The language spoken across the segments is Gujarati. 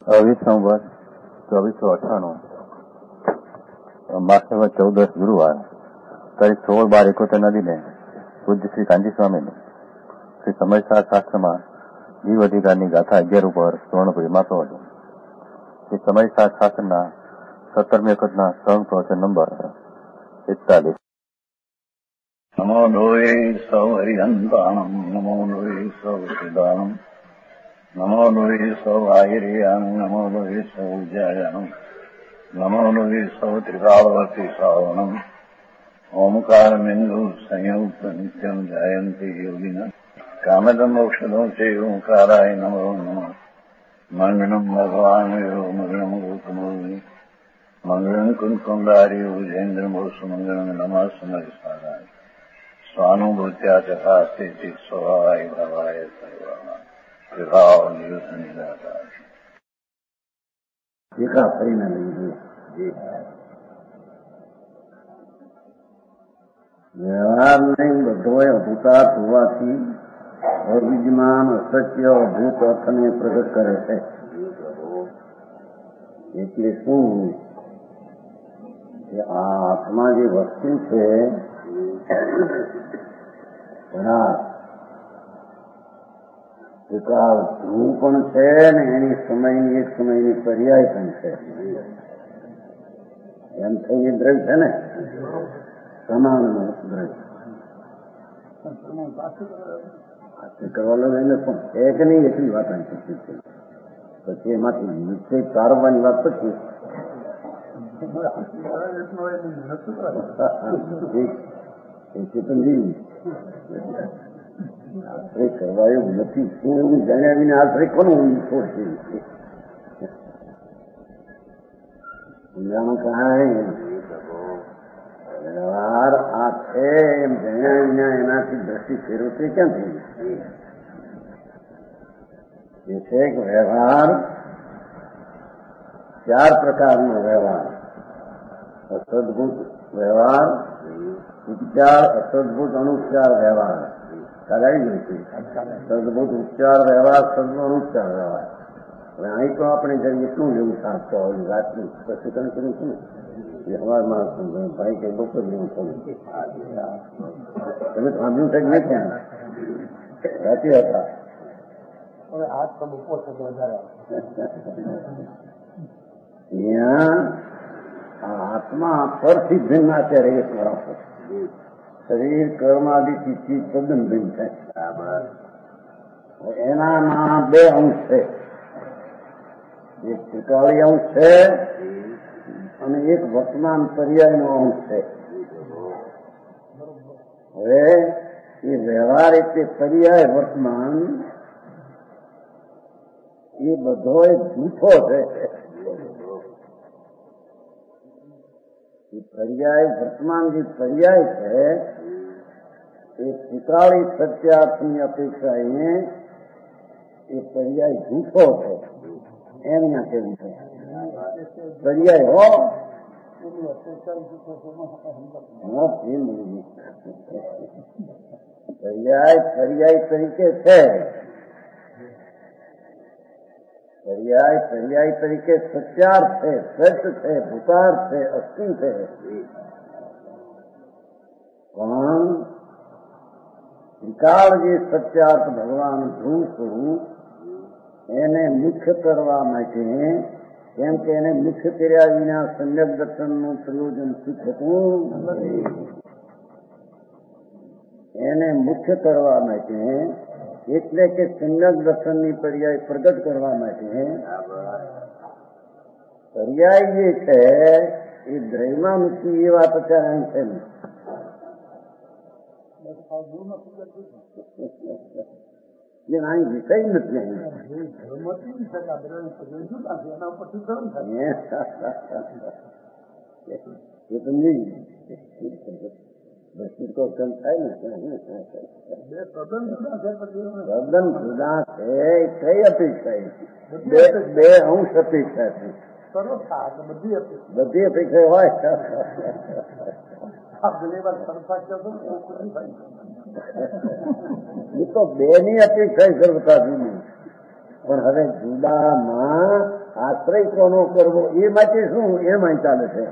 સંવત 2498 માસમાં 14 ગુરુવાર તારીખ 16/12/71 દિને પૂજ્ય શ્રી કાંજી સ્વામીની શ્રી સમયસાર શાસ્ત્રમાં જીવ અધિકારની ગાથા 11 ઉપર સ્વર્ણપુરીમાં પ્રવચન. શ્રી સમયસાર શાસ્ત્રના 17મી વખતના સ્વર્ણ પ્રવચન નંબર 41. નમો લોહે સૌ હરિહંતાણમ નમો લોહે સૌ સિદ્ધાણમ નમો લોહે સૌ આહિર્યાન નમો લોહે સૌ જયાનમ નમો લોહે સૌ ત્રિકાળવતી શ્રાવણમ ઓમકારમેન્દુ સંયુક્ત નિત્યમ જાયંતી યોગિન કામદમ ઔષધો છે ઓંકારાય નમો નમઃ. મંગળમ ભગવાન મંગળમ ગૌતમોની મંગળમ કુંકુંડાર્યો જૈન્દ્રમોસુ મંગળમ નમઃ સમયસારાય સ્વાનુભૂત્યા ચકાસ્તે ચિત સ્વભાવાય ભવાય સર્વમાં વિભાવ નિયુત નિરાકાર એકા ફરીને લઈ વ્યવહાર નહીં બધો અભૂતાર્થ હોવાથી અવિદ્યમાન અસત્ય અભૂત અર્થને પ્રગટ કરે છે. એટલે શું કે આ આત્મા જે વસ્તુ છે ઘણા વિકાસ ધ્રુવ પણ છે ને એની સમયની એક સમયની પર્યાય પણ છે. એમ થઈને દ્રવ્ય છે ને સમાન દ્રવ્ય કરવા લો એને પણ છે કે નહીં એટલી વાત આવી શકતી છે. પછી એમાંથી નિશ્ચય તારવવાની વાત પછી ચેતનજી આશ્રય કરવા એવું નથી. શું એવું જાણ્યા વિના આશ્રય કોનો છોડશે? કાંઈ વ્યવહાર આ છે એમ જાણ્યા વિના એનાથી દ્રષ્ટિ ફેરવશે ક્યાંથી? એ છે કે વ્યવહાર 4 પ્રકારનો વ્યવહાર: અસદભૂત વ્યવહાર, ઉપચાર, અસદભૂત અનુપચાર વ્યવહાર. કરાવી નથી સદભૂત ઉપચાર વ્યવહાર, સદભૂત અનુપચાર વ્યવહાર. હવે અહીં તો આપણે જઈએ શું જેવું સાચતો હોય રાતનું પછી તમે કર્યું શું વ્યવહારમાં ભાઈ કઈ બપોર જેવું થયું તમે સાંભળ્યું છે નહીં ત્યાં રાતે હતા. હવે આજ તો બપોર થતો વધારે ત્યાં આત્મા પરથી ભિન્ન અત્યારે એક વરસ શરીર કર્માદિથી ચીજ તદ્દન ભિન્ન છે. એનામાં 2 અંશ છે. એક ત્રિકાળી અંશ છે અને એક વર્તમાન પર્યાયનો અંશ છે. હવે એ વ્યવહાર એટલે પર્યાય વર્તમાન એ બધો જૂઠો છે. પર્યાય વર્તમાન જે પર્યાય છે એ ત્રિકાળી સત્યાર્થની અપેક્ષાએ એ પર્યાય જૂઠો છે એમ ના કહેવું છે. પર્યાય હો પર્યાય તરીકે છે. પર્યાય તરીકે સત્યાર્થ છે, સત્ય છે, ભૂતાર્થ છે, અસ્થિ છે. પણ ત્રિકાળ જે સત્યાર્થ ભગવાન ધ્રુવ સ્વરૂપ એને મુખ્ય કરવા માટે, કેમ કે એને મુખ્ય કર્યા વિના સમ્યક દર્શનનું પ્રયોજન સિદ્ધ થતું એને મુખ્ય કરવા માટે એટલે કે સમ્યક દર્શનની પર્યાય પ્રગટ કરવા માટે પર્યાય જે છે એ દ્રવ્યમાં નથી એ વાત અત્યારે એમ છે નહીં. અહીં વિષય નથી. દર્શિકો કમ થાય ને તદ્દન જુદા છે. કઈ અપેક્ષા? 2 અંશ અપેક્ષા છે. બધી અપેક્ષા હોય એ તો 2ની અપેક્ષા સર્વતા જુદી. પણ હવે જુદામાં આશ્રય કોનો કરવો એ માટે શું એમ અહીં ચાલે છે.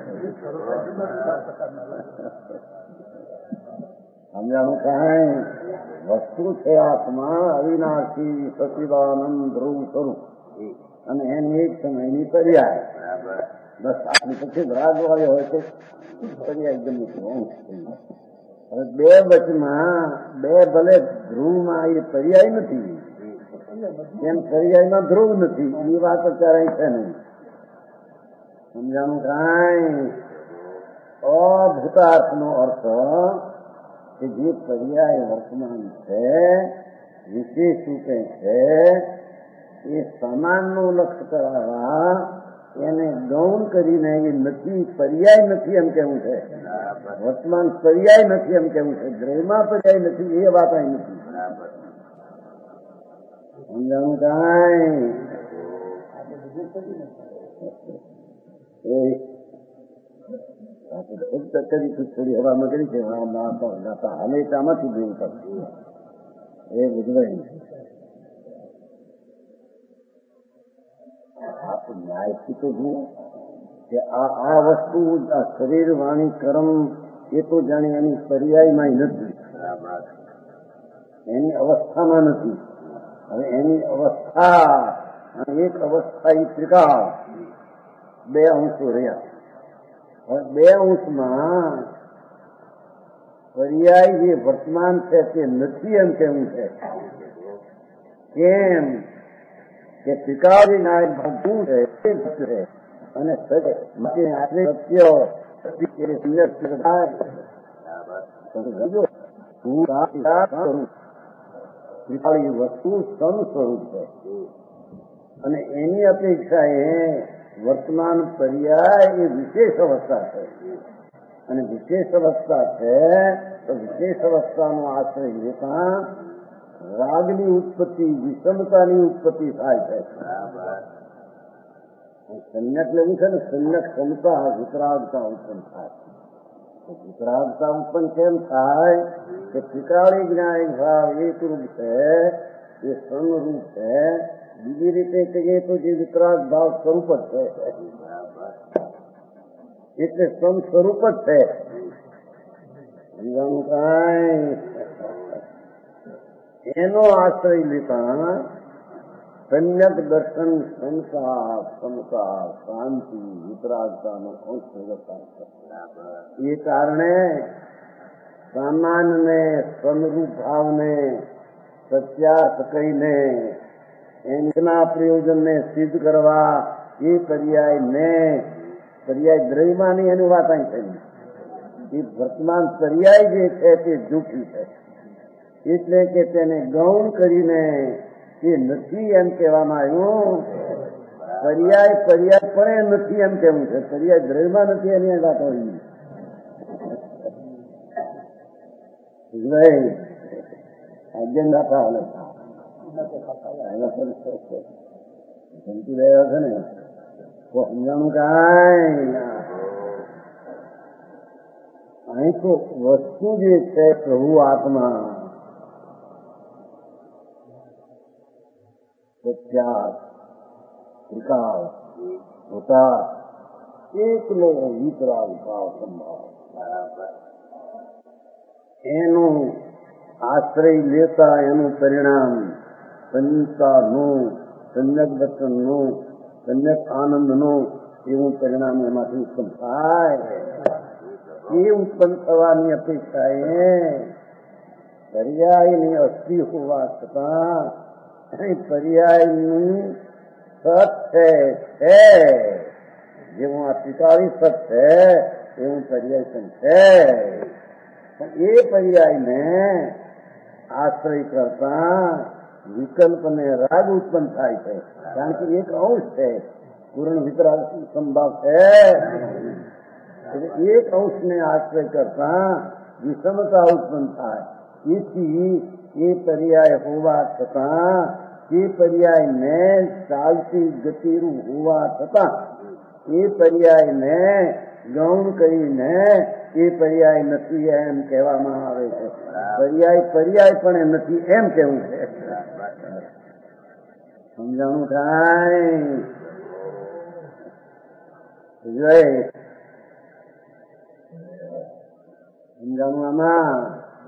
સમજાણું કાંઈ વસ્તુ છે આત્મા અવિનાશી સચિદાનંદ ધ્રુવ સ્વરૂપ અને એની એક સમયની પર્યાય. બસ આપણી પછી રાગવાળી હોય તો પર્યાય ગમે હવે બે વચમાં બે ભલે ધ્રુવમાં એ પર્યાય નથી એમ પર્યાયમાં ધ્રુવ નથી એ વાત અત્યારે છે નહીં. સમજાણું કાંઈ અભૂતાર્થનો અર્થ કે જે પર્યાય વર્તમાન છે વિશેષ રૂપે છે એ સમાનનું લક્ષ્ય કરાવવા એને ગૌણ કરીને એ નથી પર્યાય નથી એમ કેવું છે. વર્તમાન પર્યાય નથી એમ કેવું છે. દ્રયમાં પર્યાય નથી એ વાત અહીં નથી. સમજાણું કાંઈ થોડી હવામાં કરી છે હાલે આમાંથી જોવું પડશે એ બધું ન્યાયથી તો જુઓ કે આ વસ્તુ આ શરીર વાણી કર્મ એ તો જાણે એની પર્યાયમાં નથી એની અવસ્થામાં નથી. હવે એની અવસ્થા એક અવસ્થા એ ત્રિકાળ બે અંશો રહ્યા. હવે બે અંશમાં પર્યાય જે વર્તમાન છે તે નથી એમ કેવું છે. કેમ કે ત્રિકાળી નાયક ભગવું છે અને ત્રિકાળી વસ્તુ સમ સ્વરૂપ છે અને એની અપેક્ષા એ વર્તમાન પર્યાય એ વિશેષ અવસ્થા છે અને વિશેષ અવસ્થા છે તો વિશેષ અવસ્થાનો આશ્રય લેતા રાગની ઉત્પત્તિ વિષમતાની ઉત્પત્તિ થાય છે. સંયક લેવું છે ને સંયક ક્ષમતા વિતરાગતા ઉત્પન્ન થાય. વિતરાગતા ઉત્પન્ન કેમ થાય કે ત્રિકાળી જ્ઞાનિક ભાવ એક રૂપ છે એ સમરૂપ છે. બીજી રીતે કહીએ તો જે વિતરાગ ભાવ સ્વરૂપ જ છે એટલે સમ સ્વરૂપ જ છે. એનો આશ્રય લેતા સમ્યક દર્શન સંસાર સમતા શાંતિ વિતરાગતાનો અંશ જતા છે. એ કારણે સામાનને સમરૂપ ભાવને સત્યાર્થ કહીને એના પ્રયોજનને સિદ્ધ કરવા એ પર્યાય દ્રવ્યમાંની એની વાત અહીં થઈ. એ વર્તમાન પર્યાય જે છે તે જૂઠી છે એટલે કે તેને ગૌણ કરીને એ નથી એમ કહેવામાં આવ્યું. પર્યાય પણ એ નથી એમ કેવું છે. પર્યાય દ્રવ્યમાં નથી એની વાત હોય અજંડા થાય જમતી રહ્યા છે ને તો સમજાણું કાંઈ અહીં તો વસ્તુ જે છે પ્રભુ આત્મા સત્યાર્થ ત્રિકાળ હોતા એકલો વિતરાગ ભાવ સંભાવ એનું આશ્રય લેતા એનું પરિણામ સંહિતાનું સમ્યક દર્શનનું સમ્યક આનંદનું એવું પરિણામ એમાંથી ઉત્પન્ન થાય. એ ઉત્પન્ન થવાની અપેક્ષા એ પર્યાયની અસ્થિ હોવા છતાં પર્યાયનું સત છે જેવું આ ત્રિકાળી સત છે એવું પર્યાય પણ છે. પણ એ પર્યાયને આશ્રય કરતા વિકલ્પ ને રાગ ઉત્પન્ન થાય છે કારણ કે એક અંશ છે પૂર્ણ વિતરાગ સંભાવ છે. એક અંશને આશ્રય કરતા વિષમતા ઉત્પન્ન થાય. એથી એ પર્યાય હોવા છતાં એ પર્યાયને ચાલતી ગતિરૂપ હોવા છતાં એ પર્યાયને ગૌણ કરીને એ પર્યાય નથી એમ કહેવામાં આવે છે. પર્યાય પણ નથી એમ કેવું છે. સમજાણું કાંઈ સમજાણું આમાં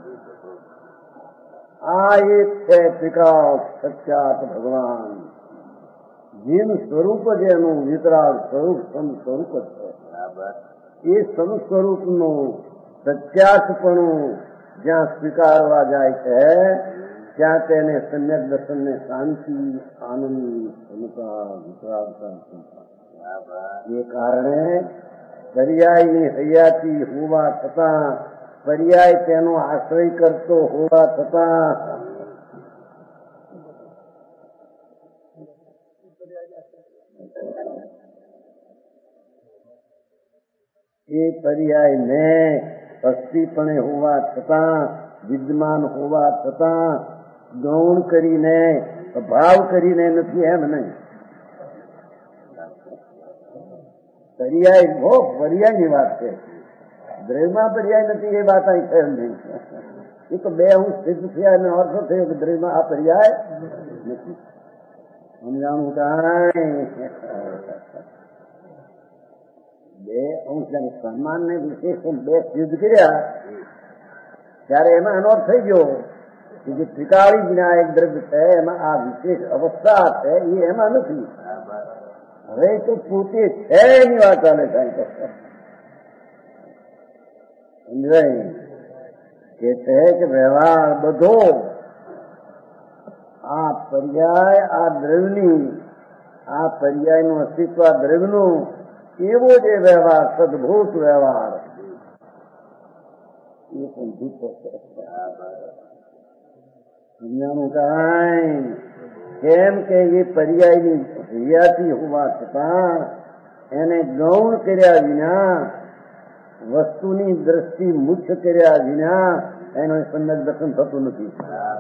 આ એક છે ત્રિકાળ સત્યાત ભગવાન, જીન સ્વરૂપ જ એનું વિતરાગ સ્વરૂપ સમ સ્વરૂપ જ છે. એ સમ સ્વરૂપનું સત્યાસપણું જ્યાં સ્વીકારવા જાય છે ત્યાં તેને સમ્યક દર્શનને શાંતિ, આનંદ, સમતા, વિતરાગતા. એ કારણે પર્યાયની હયાતી હોવા છતાં, પર્યાય તેનો આશ્રય કરતો હોવા છતાં એ પર્યાયને અસ્થિપણે હોવા છતાં, વિદ્યમાન હોવા છતાં ગૌણ કરીને અભાવ કરીને નથી, એમ નહીં. પર્યાય બહુ પર્યાયની વાત છે. દ્રવ્યમાં પર્યાય નથી એ વાત અહીં છે નહીં. એ તો બે હું સિદ્ધ થયા અને અર્થ થયો કે દ્રવ્યમાં આ પર્યાય નથી. સમજાણું કાંઈ બે અંશ જયારે સન્માન ને વિશેષ બે સિદ્ધ કર્યા ત્યારે એમાં એનો અર્થ થઈ ગયો કે જે ત્રિકાળી વિનાયક દ્રવ્ય છે એમાં આ વિશેષ અવસ્થા છે એ એમાં નથી. હવે તો પોતે છે એની વાત ચાલે થાય સમજાય કે છે કે વ્યવહાર બધો આ પર્યાય આ દ્રવ્યની, આ પર્યાયનું અસ્તિત્વ દ્રવ્યનું એવો જે વ્યવહાર સદભૂત વ્યવહાર એ પણ જૂથો છે. સમજાણું કાંઈ કેમ કે એ પર્યાયની હયાતી હોવા છતાં એને ગૌણ કર્યા વિના, વસ્તુની દ્રષ્ટિ મુખ્ય કર્યા વિના એનો સમ્યક દર્શન થતું નથી.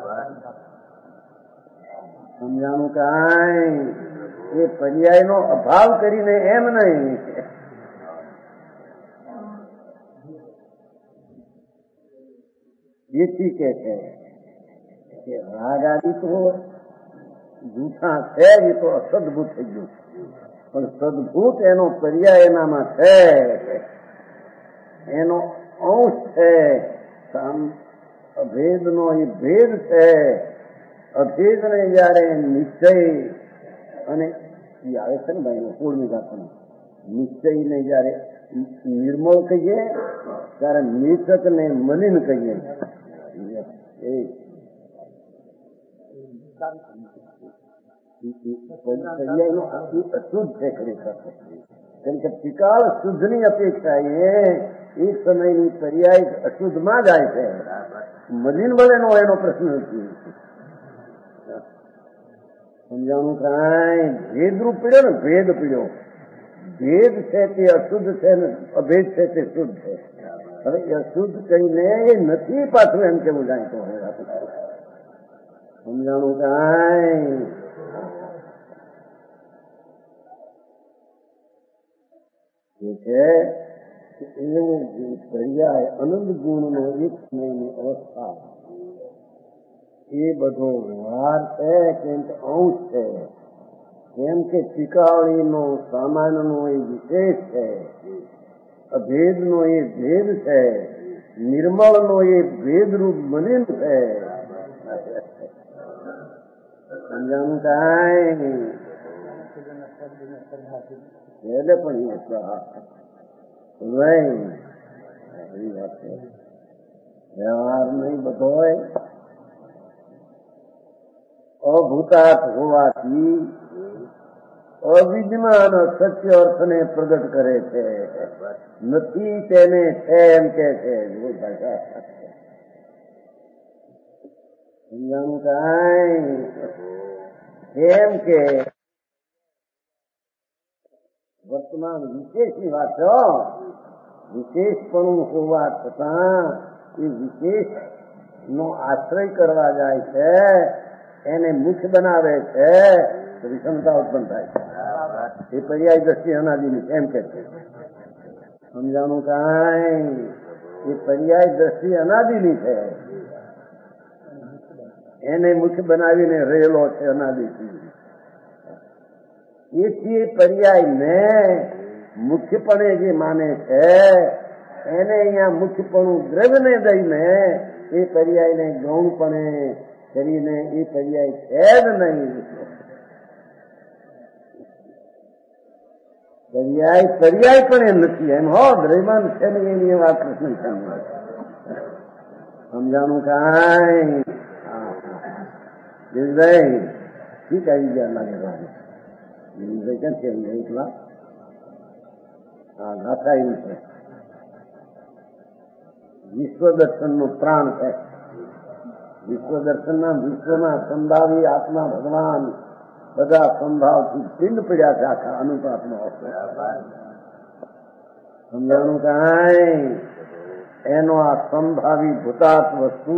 સમજાણું કાંઈ એ પર્યાયનો અભાવ કરીને એમ નહીં. એથી કે છે કે રાગ આદિ તો જૂઠા છે, એ તો અસદભૂત થઈ ગયું, પણ સદભૂત એનો પર્યાય એનામાં છે, એનો અંશ છે. અભેદનો એ ભેદ છે. અભેદને જયારે નિશ્ચય અને એ આવે છે ને ભાઈ પૂર્ણિ દાખલ નિશ્ચયને જયારે નિર્મળ કહીએ ત્યારે નિષક ને મલિન કહીએ. પર્યાયનો અશુદ્ધ છે ખરેખર, કેમ કે ત્રિકાળ શુદ્ધની અપેક્ષા એક સમયની પર્યાય અશુદ્ધમાં જાય છે. મલિન ભલેનો એનો પ્રશ્ન નથી. સમજાણું કાંઈ ભેદરૂપ પીડ્યો ને, ભેદ પીડ્યો. ભેદ છે તે અશુદ્ધ છે ને અભેદ છે તે શુદ્ધ છે. હવે અશુદ્ધ કહીને એ નથી પાછું એમ કેવું જાય તો સમજાણું કાંઈ એ છે એવું પર્યાય અનંત ગુણનો એક સમયની અવસ્થા એ બધો વ્યવહાર છે કેમ કે અંશ છે. કેમ કે ત્રિકાળીનો સામાન્યનો એ વિશેષ છે, અભેદનો એ ભેદ છે, નિર્મળનો એ ભેદરૂપ મલિન છે. સમજાણું કાંઈ એટલે પણ વ્યવહાર નહીં બધો અભૂતાર્થ હોવાથી અવિદ્યમાન સત્ય અર્થને પ્રગટ કરે છે, નથી તેને છે એમ કે છે. સમજાણું કાંઈ કેમ કે વર્તમાન વિશેષની વાત છે. વિશેષપણું હોવા છતાં એ વિશેષ નો આશ્રય કરવા જાય છે, એને મુખ્ય બનાવે છે તો વિષમતા ઉત્પન્ન થાય છે. એ પર્યાય દ્રષ્ટિ અનાદિની એમ કે છે. સમજાણું કાંઈ એ પર્યાય દ્રષ્ટિ અનાદિની છે, એને મુખ્ય બનાવીને રહેલો છે અનાદિથી. એથી પર્યાય ને મુખ્યપણે જે માને છે એને અહીંયા મુખ્યપણું દ્રવ્યને દઈને એ પર્યાયને ગૌણપણે કરીને એ પર્યાય છે જ નહીં. પર્યાય પણ એમ નથી. એમ હો દ્રવ્યમાન છે ને એની વાત કૃષ્ણ સમજાણું કાંઈ દિલભાઈ ઠીક આવી ગયા લાગે દિલભાઈ ક્યાંથી આવી ગયા એટલા હા ગાથા એવું છે. વિશ્વ દર્શનનું પ્રાણ છે. વિશ્વ દર્શનના વિશ્વમાં સંભાવી આત્મા ભગવાન બધા સંભાવથી પિંડ પડ્યા છે આખા અનુપાતમાં. સમજાણું કાંઈ એનો આ સંભાવી ભૂતાત વસ્તુ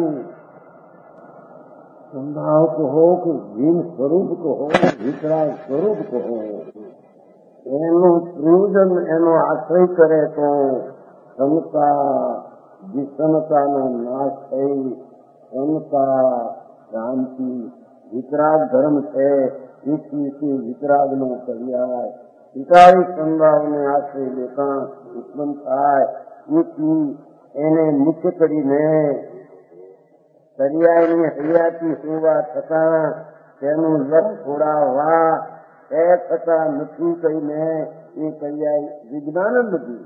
સંભાવ કહો કે જીન સ્વરૂપ કહો વિકરાળ સ્વરૂપ કહો એનું પ્રયોજન એનો આશ્રય કરે તો સમતા વિષમતાનો નાશ થઈ સમતા શાંતિ વિતરાગ ધર્મ છે. વિતરાગનો પર્યાય વિકારી સંભાવને આશ્રય લેતા ઉત્પન્ન થાય એથી એને મુખ્ય કરીને પર્યાયની હૈયાથી હોવા છતાં તેનું લક્ષ છોડાવવા એ છતાં નથી કહીને એ પર્યાય વિજ્ઞાન જ નથી.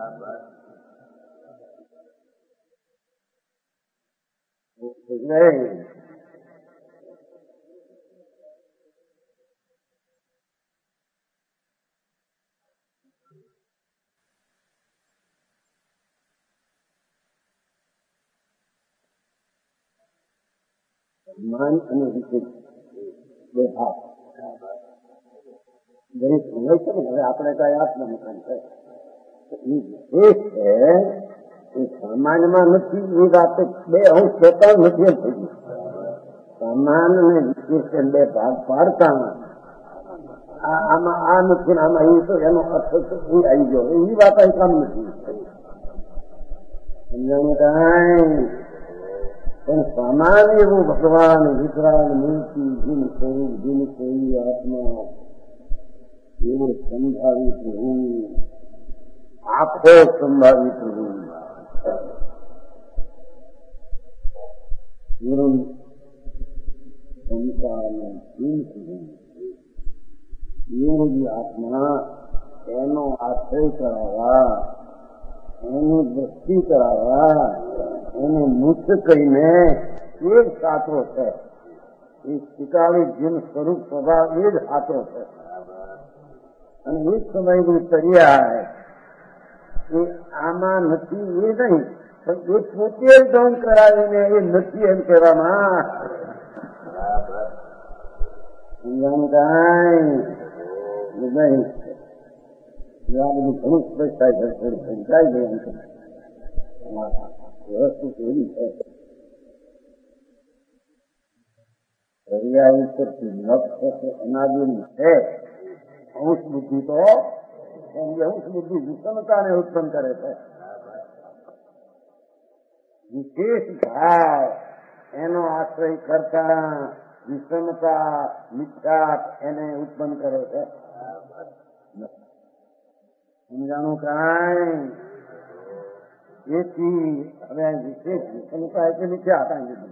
માન અને વિચિત બે ભાગ દરેક હોય છે ને. હવે આપણે કઈ આત્મમકાન છે એ વિશેષ છે એ સામાન્યમાં નથી. એ વાત બે અંશ થતા નથી થઈ. સામાન અને વિશેષ બે ભાગ પાડતા આમાં આ નથી આમાં એ તો એનો અર્થ આવી ગયો એવી વાત અહીં કામ નથી. સમજાણું કાંઈ પણ સામાન એવું ભગવાન વિતરાગ મૂર્તિ જીન સ્વરૂપ જીન સ્વરૂપ આત્મા એવું સંભાવિત હું આખો સંભાવિત હું સંસારના જીન સ્વરૂપ એવું જ આત્મા એનો આશ્રય કરાવવા એની દ્રષ્ટિ કરાવવા એને મુખ્ય કહીને એ જ સાચો છે. એ શિકારી જીન સ્વરૂપ સ્વભાવ એ જ સાચો છે. અને એ સમયની પર્યાય એ આમાં નથી એ નહીં પણ એ પોતે જ ગૌણ કરાવીને એ નથી એમ કહેવામાં સમજાણું કાંઈ નહીં. આ બધું ઘણું સ્પષ્ટ થાય છે. સમજાય ગયું વસ્તુ એવી છે પર્યાય ઉપરથી લક્ષ અનાદિની છે. અંશ બુદ્ધિ તો અંશ બુદ્ધિ વિષમતાને ઉત્પન્ન કરે છે. વિશેષ ભાવ એનો આશ્રય કરતા વિષમતા મિથ્યાત એને ઉત્પન્ન કરે છે. સમજાણું કાંઈ એથી હવે વિશેષ વિષમતા એટલે મિથ્યાત આંગી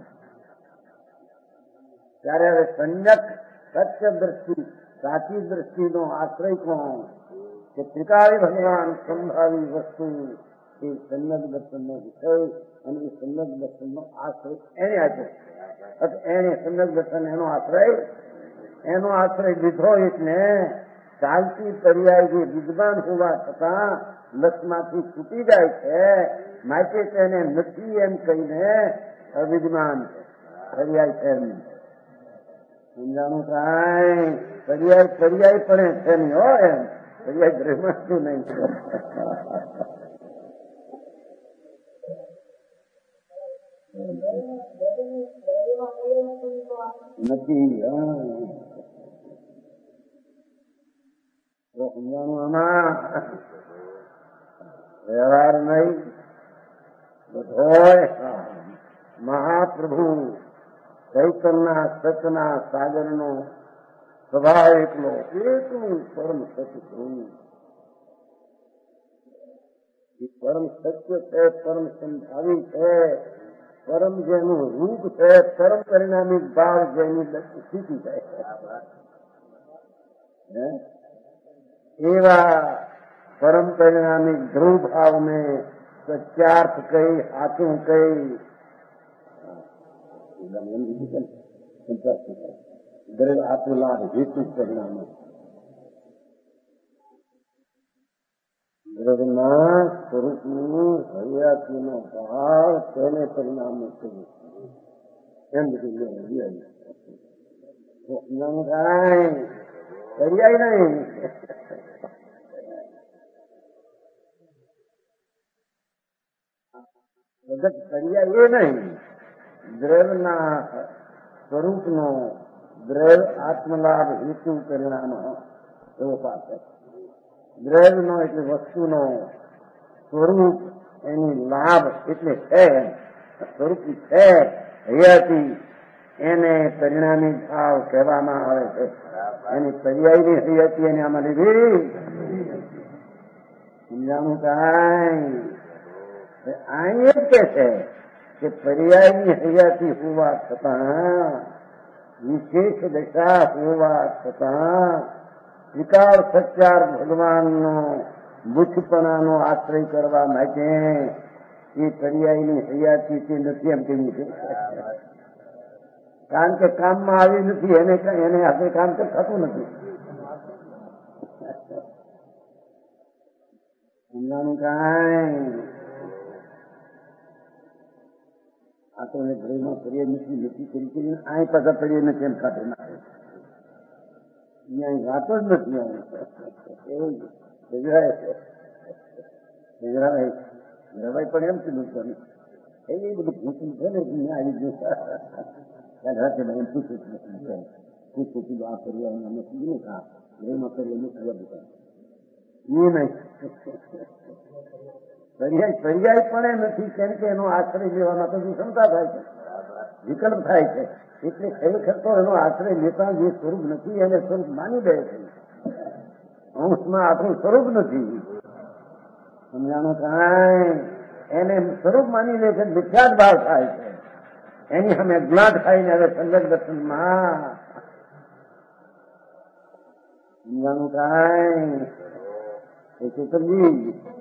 ત્યારે હવે સંયક સત્ય દ્રષ્ટિ સાચી દ્રષ્ટિનો આશ્રય કોણ કે ત્રિકાળી ભગવાન સંભાવી વસ્તુ એ સંયક દર્શનનો વિષય અને એ સંયક દર્શનનો આશ્રય એને આપ્યો. એને સંયક દર્શન એનો આશ્રય લીધો એટલે ચાલતી પર્યાય જે વિદ્વાન હોવા છતાં લક્ષમાંથી છૂટી જાય છે માટે તેને નથી એમ કહીને અવિદ્વાન છે. પર્યાય છે નહીં. સમજાણું કાંઈ પર્યાય પણ છે નહીં હો એમ પર્યાય ગ્રહમાંથી નહીં નથી. સમજાણું આમાં વ્યવહાર નહીં બધોય મહાપ્રભુ ચૈતનના સચના સાગરનો સ્વભાવ એકલું પરમ સચ થયું એ પરમ સત્ય છે, પરમ સંભાવી છે, પરમ જેનું રૂપ છે, પરમ પરિણામી ભાવ જેની સ્થિતિ છે. એવા પરમ પરિણામી ધ્રુવ ભાવને સત્યાર્થ કહી, સાચું કહી દરેક આત્મલાભ હેતુ પરિણામે દ્રવ્યના સ્વરૂપની હરિયાતીનો ભાવ તેને પરિણામે છે. એમ બધું પર્યાય નહીં. જગત પર્યાય એ નહીં. દ્રવ્યના સ્વરૂપનો દ્રવ્ય આત્મલાભ હેતુ પરિણામ એવો પાસે દ્રવ્યનો એટલે વસ્તુનો, સ્વરૂપ એની લાભ એટલે છે, સ્વરૂપ છે હયાતી, એને પરિણામી ભાવ કહેવામાં આવે છે. એની પર્યાયની હયાતી એને આમાં લીધી. સમજાણું કાંઈ અહીં જ કે છે કે પર્યાયની હયાતી હોવા છતાં, વિશેષ દશા હોવા છતાં વિકાર સત્યાર ભગવાનનો બુદ્ધપણાનો આશ્રય કરવા માટે એ પર્યાયની હયાતી નથી એમ કહ્યું છે. કારણ કે કામમાં આવી નથી, એને આપણે કામ થતું નથી. સમજાણું કાંઈ આ તો ઘરમાં પર્યાય નથી કરી અહીં પાછા પર્યાય નથી એમ ખાતે ના આવે. અહીંયા વાતો જ નથી આવે. એવું રવાય પણ એમ કીધું એ બધું પૂછવું છે ને આવી ગયું રાતે એમ પૂછું પૂછું આ પર્યાય અમે કીધું ખા ઘરમાં પર્યાય નથી ખબર એ નહીં. પર્યાય પણ નથી, કેમ કે એનો આશ્રય લેવામાં તો વિષમતા થાય છે, વિકલ્પ થાય છે. એટલે ખરેખર તો એનો આશ્રય લેતા જે સ્વરૂપ નથી એને સ્વરૂપ માની દે છે. અંશમાં આપણું સ્વરૂપ નથી. સમજાણું કાંઈ એને સ્વરૂપ માની લે છે, મિથ્યાદ ભાવ થાય છે. એની સામે જ્ઞાત ખાઈને હવે સંગત દર્શનમાં સમજાણું કાંઈ એ ચેતનજી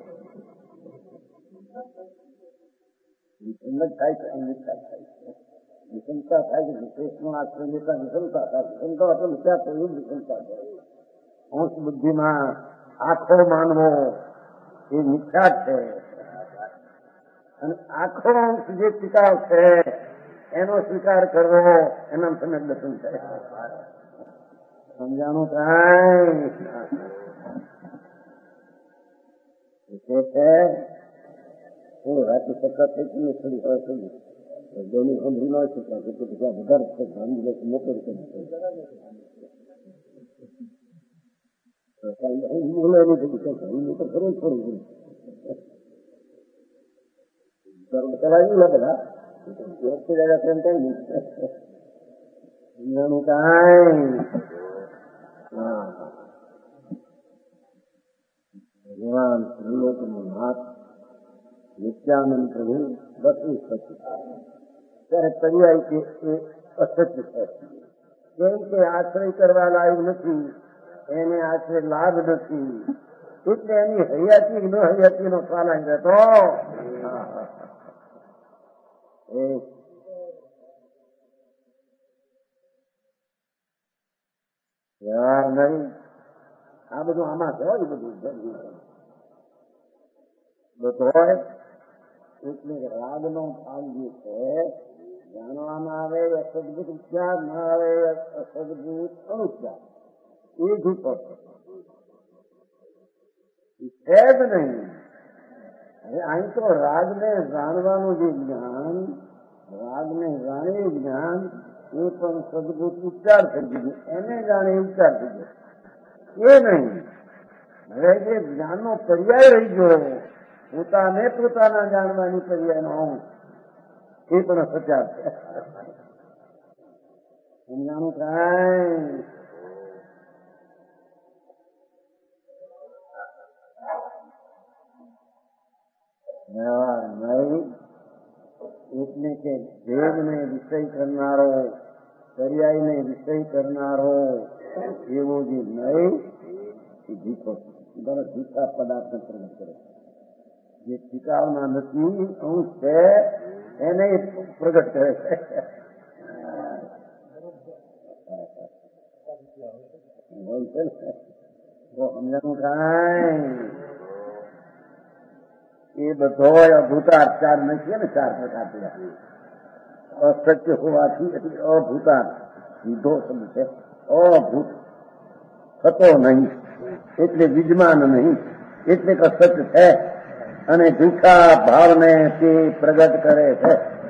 વિસંગત થાય છે, અનિચ્છા થાય છે, વિષમતા થાય છે. વિશેષનો આશ્રય લેતા વિષમતા થાય. વિષમતા એટલે વિચાર થયું વિષમતા થાય. અંશ બુદ્ધિમાં આખો માનવો એ મિથ્યા છે. અને આખો અંશ જે સ્વીકાર છે એનો સ્વીકાર કરવો એના સમય દર્શન થાય. સમજાણું કાંઈ છે એ રાતી સત્તા થઈ થોડી હોય થઈ દૈનિક સમજી ન શકાય ત્યાં વધારે મોટો રીતે તો ખરું થોડું કરાવ્યું ને બધા એમ કઈ નહીં. કાંઈ ભગવાન ત્રિલોકનો નાથ નિત્યાનંદ પ્રભુ બસ એ સત્ય ત્યારે પર્યાય કે એ અસત્ય છે. કેમ કે આશ્રય કરવા લાયક નથી, એને આશ્રય લાભ નથી, એટલે એની હયાતી ન હયાતી નો ખ્યાલ આવી જતો. નહીં આ બધું આમાં છે. બધું હોય એટલે રાગનો ભાગ જે છે જાણવામાં આવે અસદભૂત ઉપચાર, ના આવે અસદભૂત અનુચ્ચાર. એ જૂથો છે જ નહીં. હવે અહીં તો રાગને જાણવાનું જે જ્ઞાન, રાગને જાણે જ્ઞાન એ પણ સદભૂત ઉપચાર થઈ ગયું. એને જાણે ઉપચાર થઈ ગયો એ નહીં. હવે જે જ્ઞાનનો પર્યાય રહી ગયો પોતાને પોતાના જાણવાની પર્યાયનો અંશ એ પણ સચાર છે. સમજાણું કાંઈ કે ભેદને વિષય કરનારો, પર્યાયને વિષય કરનારો એવો જે નહીં એ જૂઠો જૂઠા પદાર્થને પ્રગટ કરે. જે ટીકાવના નથી અંશ છે એને પ્રગટ કરે છે. સમજાનું કાંઈ એ બધો અભૂતાર ચાર નથી ને, 4 પ્રકાર થયા. અસત્ય હોવાથી એટલે અભૂતાર સીધો શબ્દ છે. અભૂત થતો નહીં એટલે વિદ્યમાન નહીં એટલે અસત્ય છે અને જૂઠા ભાવને તે પ્રગટ કરે છે.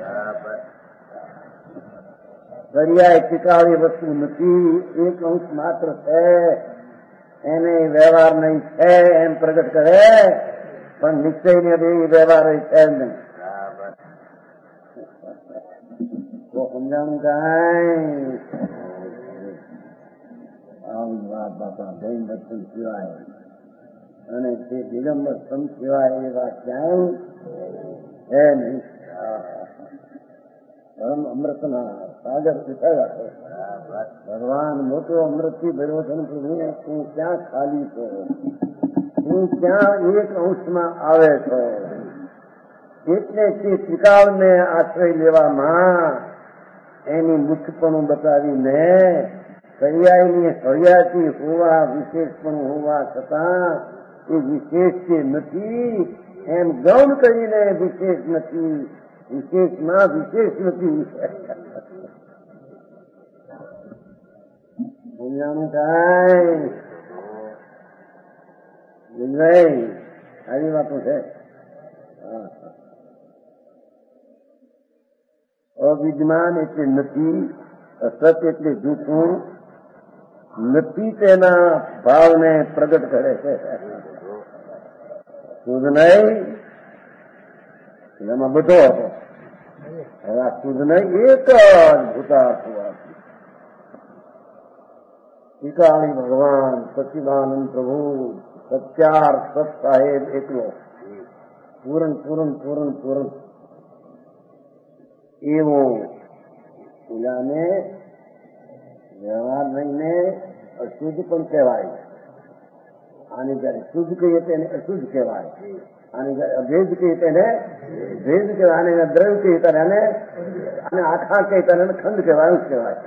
પર્યાય ટીકાવી વસ્તુ નથી, એક અંશ માત્ર છે એને વ્યવહાર નહીં છે એમ પ્રગટ કરે, પણ નિશ્ચયને બે વ્યવહાર છે નહીં. તો સમજાણું કાંઈ આવી વાત બાપા જૈન દર્શન સિવાય અને તે દિગંબર સંત સિવાય એ વાત ક્યાંય છે નહીં. પરમ અમૃતના સાગર પૂછાયા છે. ભગવાન મોટો અમૃતથી ભર્યો છે. તું ક્યાં ખાલી છો, તું ક્યાં એક અંશમાં આવે છો. એટલે તે ત્રિકાળને આશ્રય લેવામાં એની મુખ્યપણું બતાવીને પર્યાયની હરિયાતી હોવા વિશેષપણું હોવા છતાં એ વિશેષ જે નથી એમ ગૌણ કરીને વિશેષ નથી, વિશેષમાં વિશેષ નથી. સમજાણું કાંઈ આવી વાતો છે. અવિદ્યમાન એટલે નથી, અસત એટલે જૂઠું નથી, તેના ભાવને પ્રગટ કરે છે. શુદ્ધ નહીં એમાં બધો હતો. હવે આ શુદ્ધ નહીં એક જ ભૂતાર્થ હોવાથી ટીકાણી ભગવાન સચ્ચિદાનંદ પ્રભુ સત્યાર સત સાહેબ એકલો પૂરણ પૂરણ પૂરણ પૂરણ એવો પૂજાને વ્યવહાર નહીંને અશુદ્ધ પણ કહેવાય. આને જયારે શુદ્ધ કહીએ તેને અશુદ્ધ કહેવાય, આને જયારે અભેદ કહીએ તેને ભેદ કહેવાય, આને દ્રવ્ય કહીએ ત્યારે આને આખા કહીએ ત્યારે ખંડ કહેવાય કહેવાય.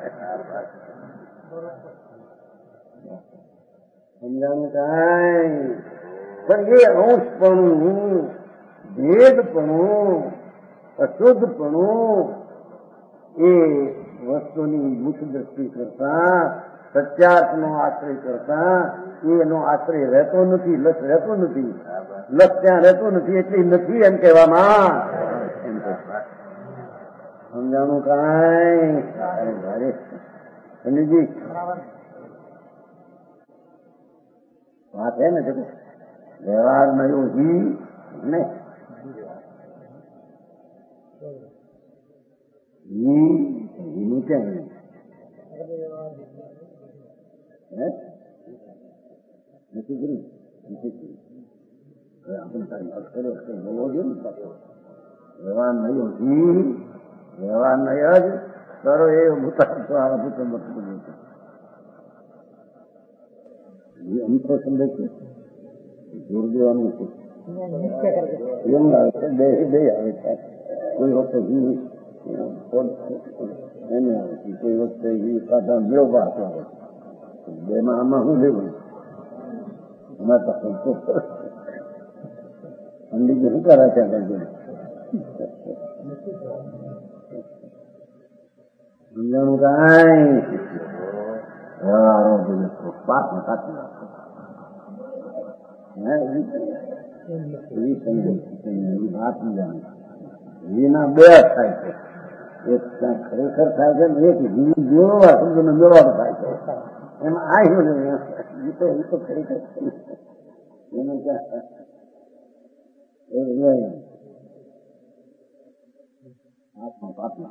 સમજાણું કાંઈ પણ એ અંશપણું, ભેદપણું, અશુદ્ધપણું એ વસ્તુની મુખ દ્રષ્ટિ કરતા, સત્યાર્થનો આશ્રય કરતા એનો આશ્રય રહેતો નથી, લક્ષ રહેતો નથી, લક્ષ ત્યાં રહેતો નથી એટલે નથી એમ કહેવામાં. સમજાણું કાંઈ સમીજી વાત હે ને વ્યવહાર નયો જી ને નીચે નથી કર્યું આપણે તારી અક્ષરે અક્ષર બોલવો જોઈએ ને. વ્યવહાર નયો જી વ્યવહાર નય જ કરો એ ભૂતાર્થ આ ભૂત મતલબ અમુકો સંદેશ છે જોર દેવાનું છે. એમ આવે છે બે આવે છે. કોઈ વખતે એને આવે છે, કોઈ વખતે સાધા મેળો વાત આવે છે. બેમાં આમાં શું લેવું અમારે પાસે ઠંડી શું કરે છે આગળ સમજાણું કાંઈ પાકમાં કાચી વાત એના બે થાય છે. એક ખરેખર થાય છે ને એક જોવા શબ્દનો મેળવાનો થાય છે. એમાં આવ્યું ને એ તો ખરેખર એનું ક્યાં આત્મા પાત્મા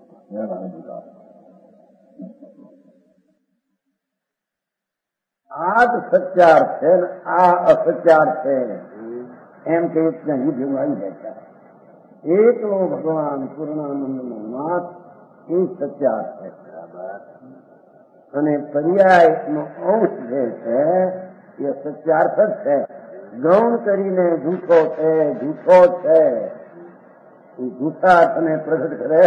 આ જ સત્યાર્થ છે ને આ અસત્યાર્થ છે એમ કહ્યું ત્યાં હું જેવું આવી જાય એકલો ભગવાન પૂર્ણાનંદનો નાથ એ સત્યાર્થ છે. અને પર્યાયનો અંશ જે છે એ સત્યાર્થ જ છે. ગૌણ કરીને જૂઠો છે, જૂઠો છે, એ જૂઠા અર્થને પ્રગટ કરે.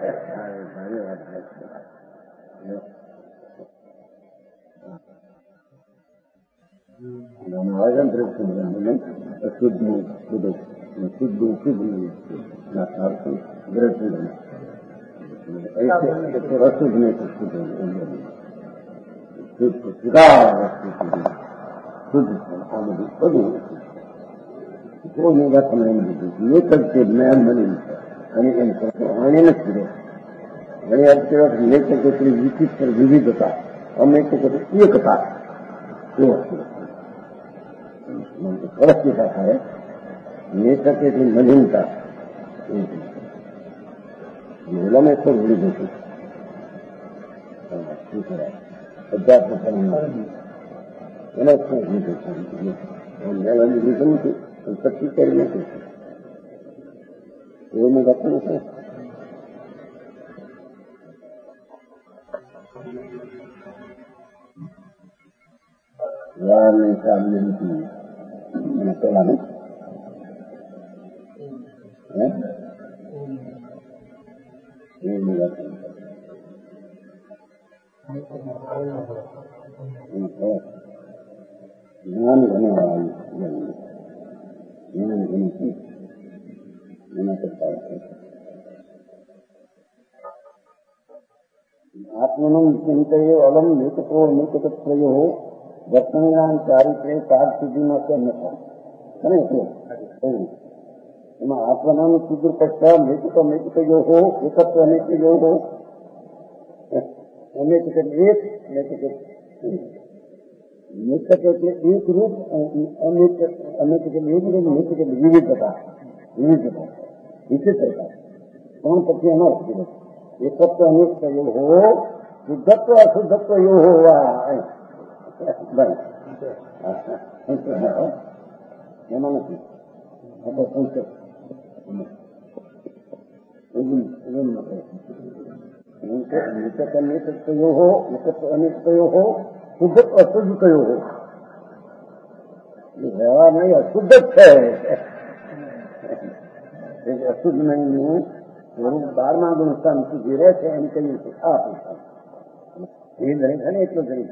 કોઈની વાત તમે એમ દીધું એક જ છે જ્ઞાન બની અને એમ કરતો આને નથી રહ્યો. ઘણી વાર કેવા લેખક એટલી વિચિત્ર વિવિધતા, અમે તો કદી એકતા એ વસ્તુ પરસ્તિતા થાય. લેખક એટલી નવીનતા ઓલાને તો ભૂલી જશું. શું કરાય અધ્યાત્મ એને શું લીધું લીધું નથી શક્તિ કરી નથી એવું લખવું છે. વારની સાબલી નથી મને પેલાનું જ્ઞાન ઘણું જ્ઞાન ઘણું છે એના કરતા આત્મનું ચિંતયો અલમ નિકટો નિકટત્રયો દક્ષિણાન ચારિત્રે પાઠ સુધીમાં કેમ નથી એમાં આત્મનાનું સુદૂર પક્ષ નિકટો નિકટયો હો એકત્વ નિકટયો હો અનેક એક નિકટ એટલે એક રૂપ અનેક વિવિધતા વિચિત્રતા પણ પછી એનો એકત્વ અનેક કયો હો શુદ્ધત્વ અશુદ્ધત્વ યો હોવા એમાં નથી નિકટ અનેક કયો હો એકત્વ અનેક કયો હો શુદ્ધ અશુદ્ધ કયો હો એ વ્યવહાર નહીં અશુદ્ધ જ છે. અશુદ્ધ નહીં સ્વરૂપ 12મા ગુણસ્થાન સુધી રહે છે એમ કહ્યું છે. આ પુસ્તક એ દરેક છે ને એટલો દરેક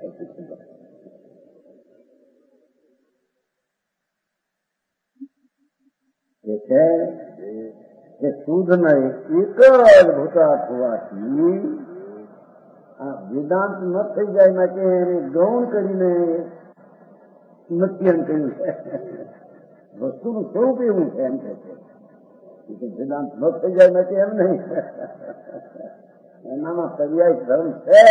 એ છે કે શુદ્ધને એક જ ભૂતાર્થ હોવાથી આ વેદાંત ન થઈ જાય માટે એને ગૌણ કરીને નથી એમ કહ્યું છે. વસ્તુનું સ્વરૂપ એવું છે એમ કે છે વેદાંત ન થઈ જાય માટે એમ નહીં. એનામાં પર્યાય ધર્મ છે,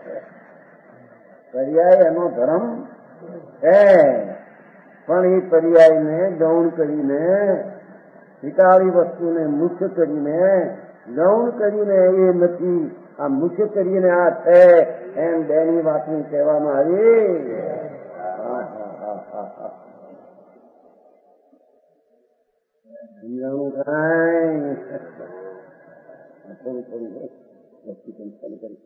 પર્યાય એનો ધર્મ છે, પણ એ પર્યાયને ગૌણ કરીને વિકાળી વસ્તુને મુખ્ય કરીને ગૌણ કરીને એ નથી, આ મુખ્ય કરીને આ છે એમ બેની વાતનું કહેવામાં આવી. સમજાણું કાંઈ થોડું થોડું વસ્તુ પણ ચાલુ કરી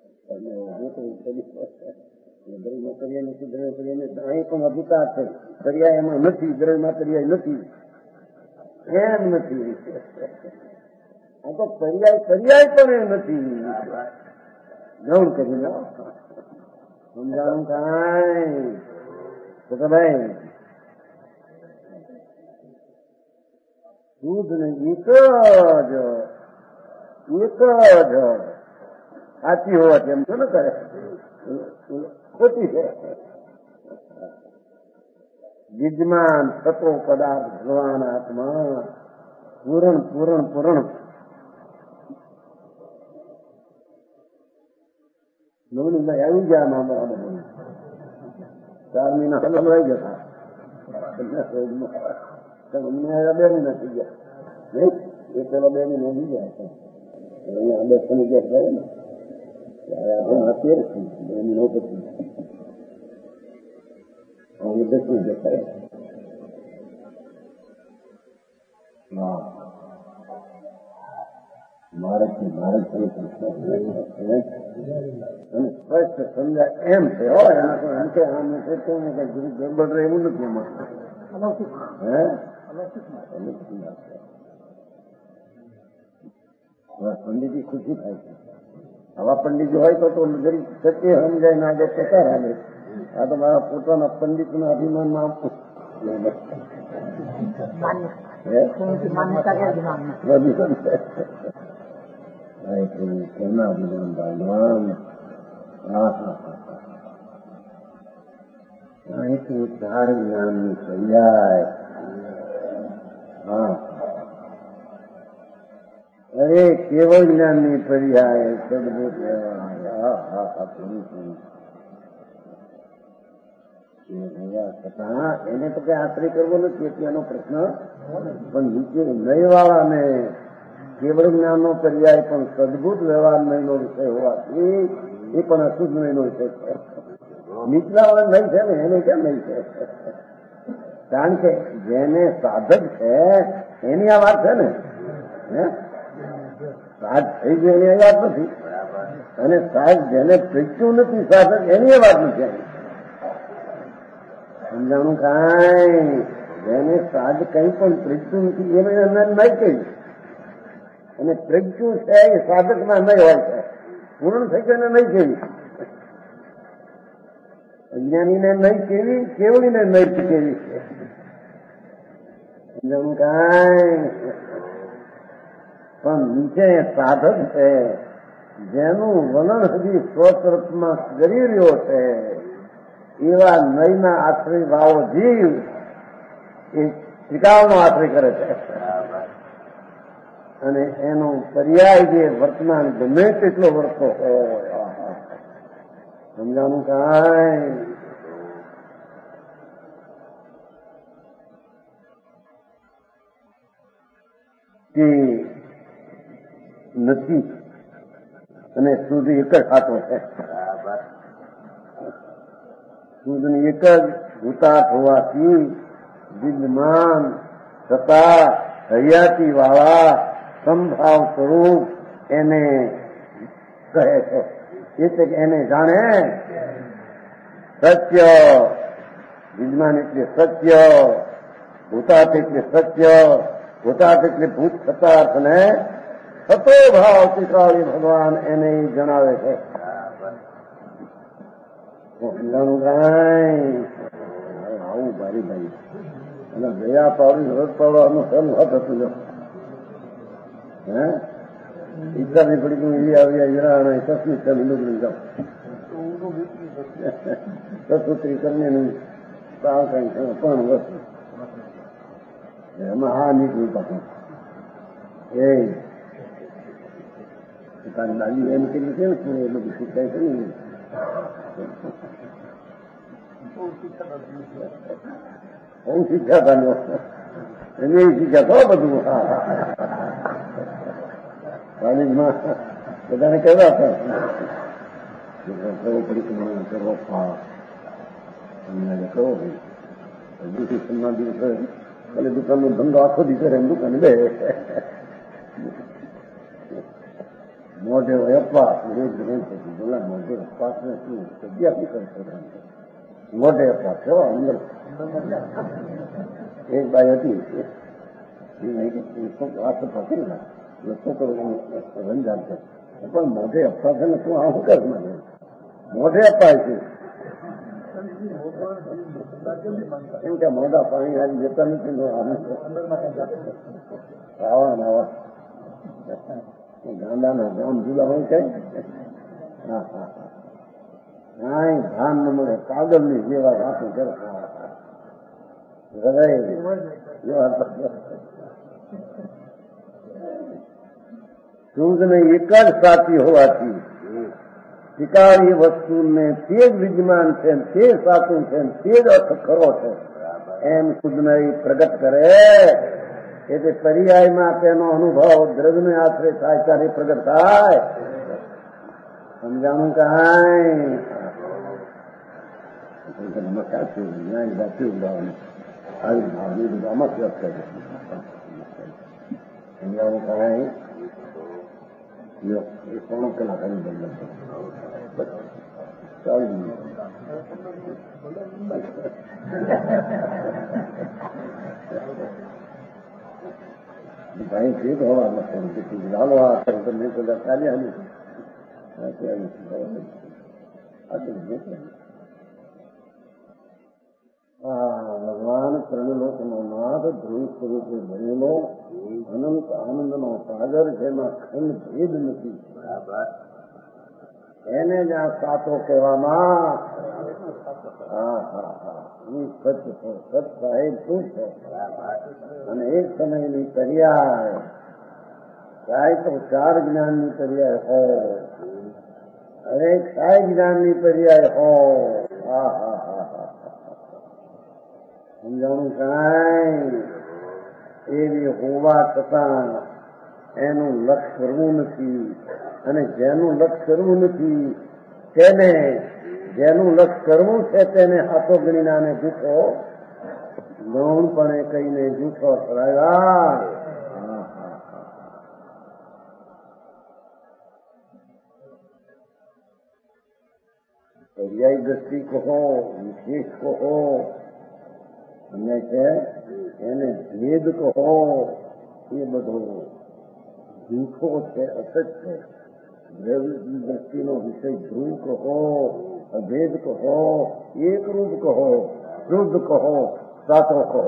દ્રવ્યમાં પર્યાય નથી, દ્રવ્ય પર્યાય નથી. અહીં પણ અભિતા છે, પર્યાય એમાં નથી, દ્રવ્યમાં પર્યાય નથી એમ નથી. આ તો પર્યાય પણ એ નથી ગૌણ કરીને સમજાણું કાંઈ તો કે ભાઈ શુદ્ધ ને એક જ સાચી હોવાથી એમ તો ન કરે, ખોટી છે. વિદ્યમાન તત્વો પદાર્થ ભગવાન આત્મા પૂરણ પૂરણ પૂરણ નવની આવી ગયા નામ બરાબર 4 મહિના હલવાઈ જતા અમને 2 મહિના થઈ ગયા નહીં, એ પેલા 2 મહિના થઈ ગયા હતા. અહીંયા 10 ગયા થાય ને ત્યારે અત્યારે 2 મહિના પછી 10 જતા. આજથી મારે સ્પષ્ટ સમજાય એમ છે. હો એના કોઈ એમ કે આમ છે તો ગરબડ રહે એવું નથી એમાં. પંડિતજી ખુશી થાય છે. આવા પંડિત હોય તો જરી સત્ય સમજાય ના જે પ્રકાર આવે. આ તો મારા પોતાના પંડિતના અભિમાનમાં આપું કેના અભિમાન ભગવાન. અહીંથી ચાર જ્ઞાનની પર્યાય. અરે કેવળ જ્ઞાનની પર્યાય સદભૂત છતાં એને તો કઈ આશ્રય કરવો નથી એટલે એનો પ્રશ્ન. પણ નીચે નયવાળાને કેવળ જ્ઞાનનો પર્યાય પણ સદભૂત વ્યવહાર નયનો વિષય હોવાથી એ પણ અશુદ્ધ નયનો વિષય છે. નીચલા વાળા નહીં છે ને એને કેમ નહીં છે? કારણ કે જેને સાધક છે એની આ વાત છે ને. સાધ થઈ ગયું એની વાત નથી. અને સાહેબ જેને પ્રેચ્યું નથી સાધક એની વાત નથી. સમજાણું કાંઈ જેને સાધ કંઈ પણ પ્રેચ્યું નથી એને નહીં કહ્યું. અને પ્રેચ્યું છે એ સાધકમાં નહીં હોય છે. પૂર્ણ થઈ ગયું એને નહીં કેવી. અજ્ઞાનીને નહીં કેવી, કેવડીને નહીં કેવી છે. સમજાણું કાંઈ. પણ નીચે સાધક છે જેનું વર્ણન હજી સ્વસ્વરૂપમાં કરી રહ્યો છે એવા નયના આશ્રય ભાવો જીવ એ ત્રિકાળનો આશ્રય કરે છે. અને એનો પર્યાય જે વર્તમાન ગમે તેટલો વર્તો હોય. સમજાનું કાંઈ. કે નથી અને શુદ્ધ એક જ હાથો છે. શુદ્ધની એક જ ભૂતાત હોવાથી વિદ્યમાન છતાં હયાતી વાળા સંભાવ સ્વરૂપ એને કહે છે. એટલે કે એને જાણે સત્ય. વિદ્યમાન એટલે સત્ય, ભૂતાત એટલે સત્ય, ભૂતાત એટલે ભૂત થતા ને સતો ભાવ ત્રિકાળી ભગવાન એને જણાવે છે. આવું ભારી ભાઈ અને ગયા પાડી રદ પાડવાનું સર વાત હતું. હે ઈચ્છાની પડી તું એ આવ્યા હિરાણ સસ્મી ચાલી ડુગરી જાઓ સસુત્રી કરીને સાવ કઈ પણ વસ્તુ એમાં હા નીકળ્યું પાછું. એ તારી દાદી એમ કરી છે ને એ બધું શીખાય છે ને હું શીખ્યા એને શીખ્યા તો બધું. કોલેજમાં બધાને કહેવા હતા પરિક્રમણ કરો કરો ભાઈ સન્માન દિવસે ભલે દુકાનનો ધંધો આખો દિવસે એમ દુકાને બે મોઢે અપવાસ બોલા મોઢે અપવાસ ને શું જગ્યા બી કરશે મોઢે અપવાસ કેવા અંદર એક બાઈ હતી વાત પકડી ના છોકરો રંજાન છે પણ મોઢે અપવાસ છે ને શું આ શું કર મોઢે અપાય છે એમ કે મોઢા પાણી આવી જતા નથી આવા નાવા ગાંડાના ગામ જુદા હોય છે. હા હા કાંઈ ભાન ન મળે કાગળની જેવા વાતો કરતા હૃદય શુદ્ધને એક જ સાચી હોવાથી શિકારી વસ્તુને તે જ વિદ્યમાન છે તે સાચું છે તે જ અર્થ ખરો છે એમ શુદ્ધને પ્રગટ કરે. એટલે પર્યાયમાં તેનો અનુભવ દ્રવ્યને આશ્રય થાય ત્યારે પ્રગટ થાય. સમજાણું કાંઈ. નમસ્કાર છું આવી ભાવની બધું આમાં વ્યક્ત કરે. સમજાણું કાંઈ. लो ये कौन कलाकारी बन जाते 40 मिनट भाई ठीक होगा किसी डालो आकर तो नहीं तो दर्शा लिया नहीं भगवान प्रणलोक નો નાદ ધ્રુવ સ્વરૂપે ભરેલો અનંત આનંદનો સાગર જેમાં ખંડ ભેદ નથી એને જ આ સાચો કહેવામાં સત છો સત સાહેબ શું છે અને એક સમયની પર્યાય સાહેબ તો 4 જ્ઞાનની પર્યાય હોય હરેક સાહેબ જ્ઞાનની પર્યાય હોય સમજાણું કાંઈ એવી હોવા છતાં એનું લક્ષ કરવું નથી અને જેનું લક્ષ કરવું નથી તેને જેનું લક્ષ કરવું છે તેને હાથો ગણીને આને જૂઠો ગૌણપણે કહીને જૂઠો કરાવ્યા પર્યાય દ્રષ્ટિ કહો વિશેષ કહો અને છે એને ભેદ કહો એ બધો જૂઠો છે અસત છે દ્રષ્ટિનો વિષય ધ્રુવ કહો અભેદ કહો એકરૂપ કહો શુદ્ધ કહો સાચો કહો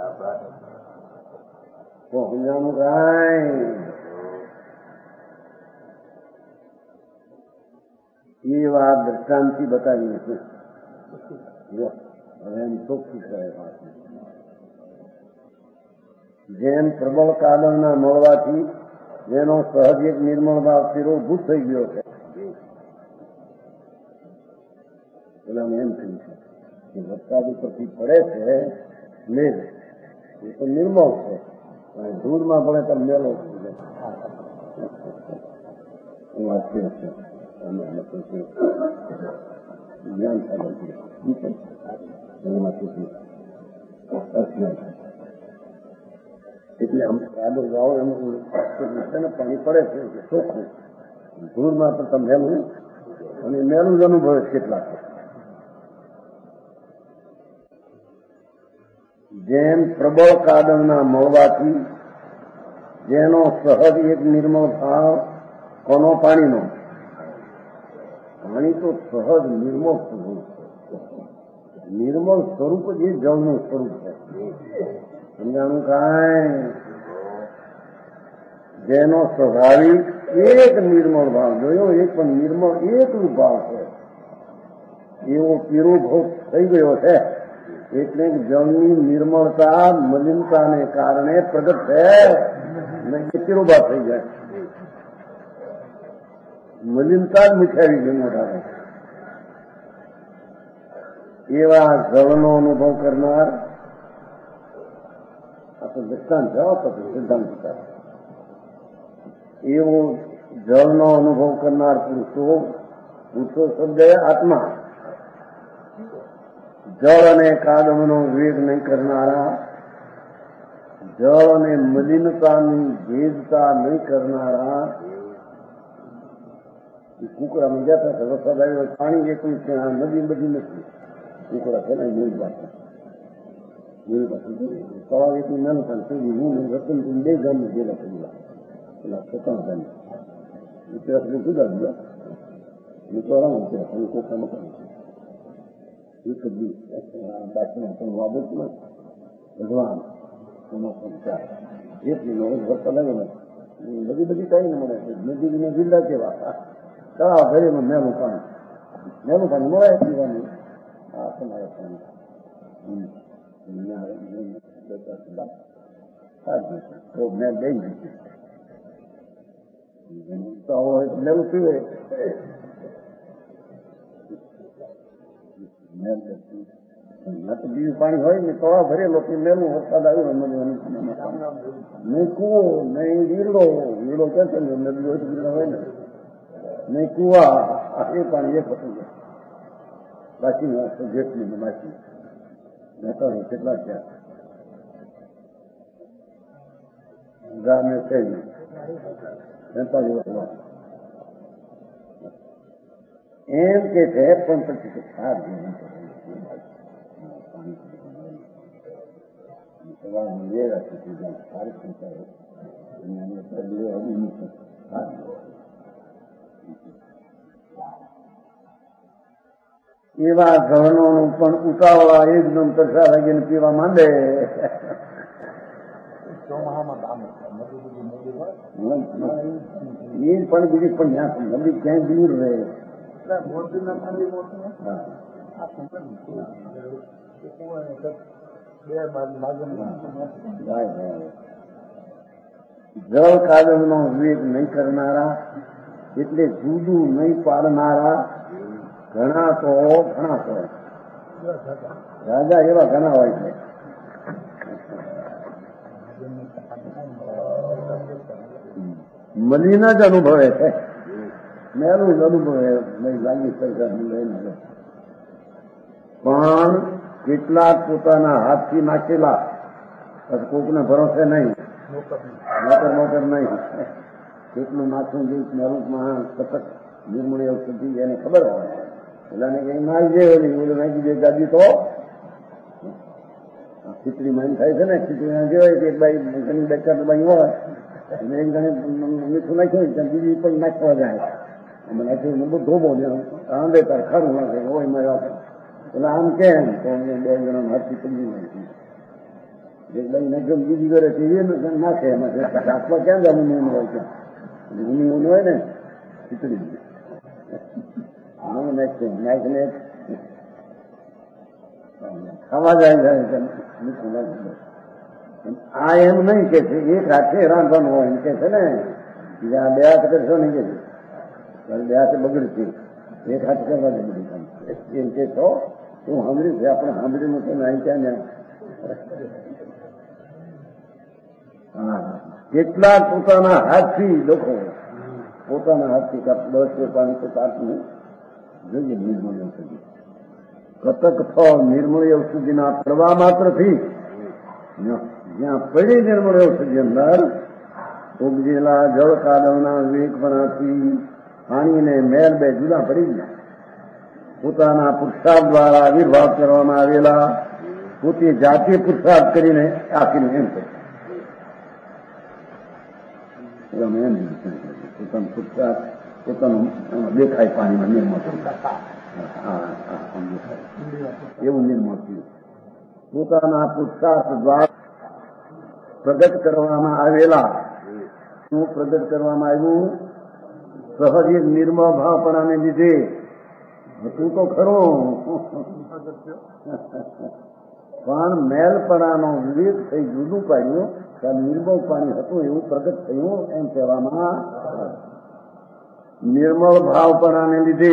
તો સમજાણું કાંઈ એ વાત દ્રષ્ટાંતથી બતાવીએ છીએ હવે એમ ચોખ્ખી કહે વાત જેમ પ્રબળ કાદવના મળવાથી જેનો સહજ એક નિર્મળ ભાવ તિરોભૂત થઈ ગયો છે પેલા એમ થયું છે કે વરસાદ ઉપરથી પડે છે મેઘ એ તો નિર્મળ છે અને ધૂળમાં પડે તો મેલો થઈ જાય વાક્ય છે જ્ઞાન થાય એટલે આમ કાદવ ગાવો એનું પાણી પડે છે ચોખ્ખું ધૂળમાં પણ તમે મેલું અને મેલું જ અનુભવે કેટલા છે જેમ પ્રબળ કાદવના મળવાથી જેનો સહજ એક નિર્મળ ભાવ કોનો પાણીનો પાણી તો સહજ નિર્મળ સ્વરૂપ નિર્મળ સ્વરૂપ જ એ જળનું સ્વરૂપ છે સમજાણું કાંઈ જેનો સ્વાભાવિક એક નિર્મળ ભાવ જોયો એક પણ નિર્મળ એકરૂપ ભાવ છે એવો તિરોભવ થઈ ગયો છે એટલે જળની નિર્મળતા મલિનતાને કારણે પ્રગટ છે ને એ તિરોભા થઈ જાય મલિનતા જ મુખ્યાવી ગઈ મોટા એવા જળનો અનુભવ કરનાર આ તો દૃષ્ટાંત જાઓ પછી સિદ્ધાંત એવો જળનો અનુભવ કરનાર પુરુષો શબ્દ આત્મા જળ અને કાદવનો વેગ નહીં કરનારા જળ અને મલિનતાની ભેદતા નહીં કરનારા કુકડામાં જતા હતા વરસાદ આવ્યો પાણી એકલું છે આ નદી બધી નથી કુકડા છે ને મૂળ પાસે તળાવ એટલું નાનું પણ થઈ હું રતન 2 ગામ ગયેલા પેલા પોતાના ગામ ઇતિહાસ જુદા જુદા નીકળવાનું છે કોખામાં એક જ બાકીના પણ બાબતમાં ભગવાન એટલી નોંધ વરસાદ આવ્યો ને બધી કઈ ન મળે નદીના જિલ્લા કેવા તળાવ ભરેલું મેલું પાણી મળે પીવાનું આ તમારે પાણી તો મેં દઈ દીધું તો મેલું પીવે બીજું પાણી હોય ને તળાવ ભરેલો મેલું વરસાદ આવ્યો નહીં કૂવો નહીં વીરડો કે છે ને નદી હોય તો વીરડો હોય ને નહીં કુવા એ પાણી એક હતું બાકી જેટલી માછી નતા કેટલા થયા ગામે થઈ 45 વર્ષમાં એમ કે છે, પણ પછી ખાસ જેવું સવારમાં બે રાખી સારી સંખ્યા એવા ધરણોનું પણ ઉતાવળા એકદમ તરસા લાગીને પીવા માંડે. એ પણ બીજી પણ ત્યાં નદી ક્યાંય દૂર રહે. જળ કાદવનો વિવેક નહીં કરનારા, એટલે જુદું નહીં પાડનારા ઘણા તો રાજા એવા ઘણા હોય છે. મલિન જ અનુભવે છે, મેલું જ અનુભવે લાગી સરકાર લઈને. પણ કેટલાક પોતાના હાથથી નાખેલા, કોકને ભરોસે નહીં, નોકર નહીં, કેટલું નાખવું જોઈએ મેલું સતત નિર્મૂળ ઔષધિ એને ખબર હોય. પેલાને કઈ નાખજે, ઓલું નાખી દે દાદી તો ખીચડી માઇન થાય છે ને, ખીચડી ના જેવાય એક બાઈ ઘણી બેકાર બાઈ હોય અને એક ઘણી મીઠું નાખ્યું ત્યાં બીજી પણ નાખવા જાય. અમે નાખ્યું બધું ધોબો આંબે તાર ખારું નાખે હોય મારે એટલે આમ કેમ તો અમે બે જણા હાથથી પડી નાખી. એક બાઈ નાખ્યો બીજી ઘરે છે એ નાખે એમાં રાખવા ક્યાં જાય ઊનું હોય ત્યાં ઊનું હોય ને ખીચડી નાખીને ખાવા જાય મીઠું નાખી. આ એમ નહીં કે છે એક હાથે રાંધવાનું હોય એમ કે છે ને, બીજા બે હાથ કરશો નહીં કે બે હાથે બગડશે, એક હાથ કરવા દે બધું કામ એમ કે છો. હું સાંભળ્યું છે, આપણે સાંભળ્યું નથી અહીં ક્યાં ને. કેટલાક પોતાના હાથથી લોકો પોતાના હાથથી 10 પાણી કાપનું જોઈએ નિર્મળ ઔષધિ. કતક ફળ નિર્મળ ઔષધિના પ્રવાહ માત્રથી જ્યાં પડી નિર્મળ ઔષધિ અંદર ઉપજેલા જળ કાદવના વિવેકપણાથી પાણીને મેલ બે જુદા પડી ગયા. પોતાના પુરુષાર્થ દ્વારા આવિર્ભાવ કરવામાં આવેલા પોતે જાતે પુરુષાર્થ કરીને આપીને એમ કહે પોતાનું પુરુષાર્થ પોતાનું દેખાય પાણીમાં નિર્મળ એવું નિર્મળ થયું. પોતાના પુરુષાર્થ દ્વારા પ્રગટ કરવામાં આવેલા શું પ્રગટ કરવામાં આવ્યું? સહજ નિર્મળ ભાવપણાને લીધે હતું તો ખરું, પણ મેલપણાનો વિવેક થઈ જુદું પાડ્યું કે નિર્મળ પાણી હતું એવું પ્રગટ થયું એમ કહેવામાં. નિર્મળ ભાવપણાને લીધે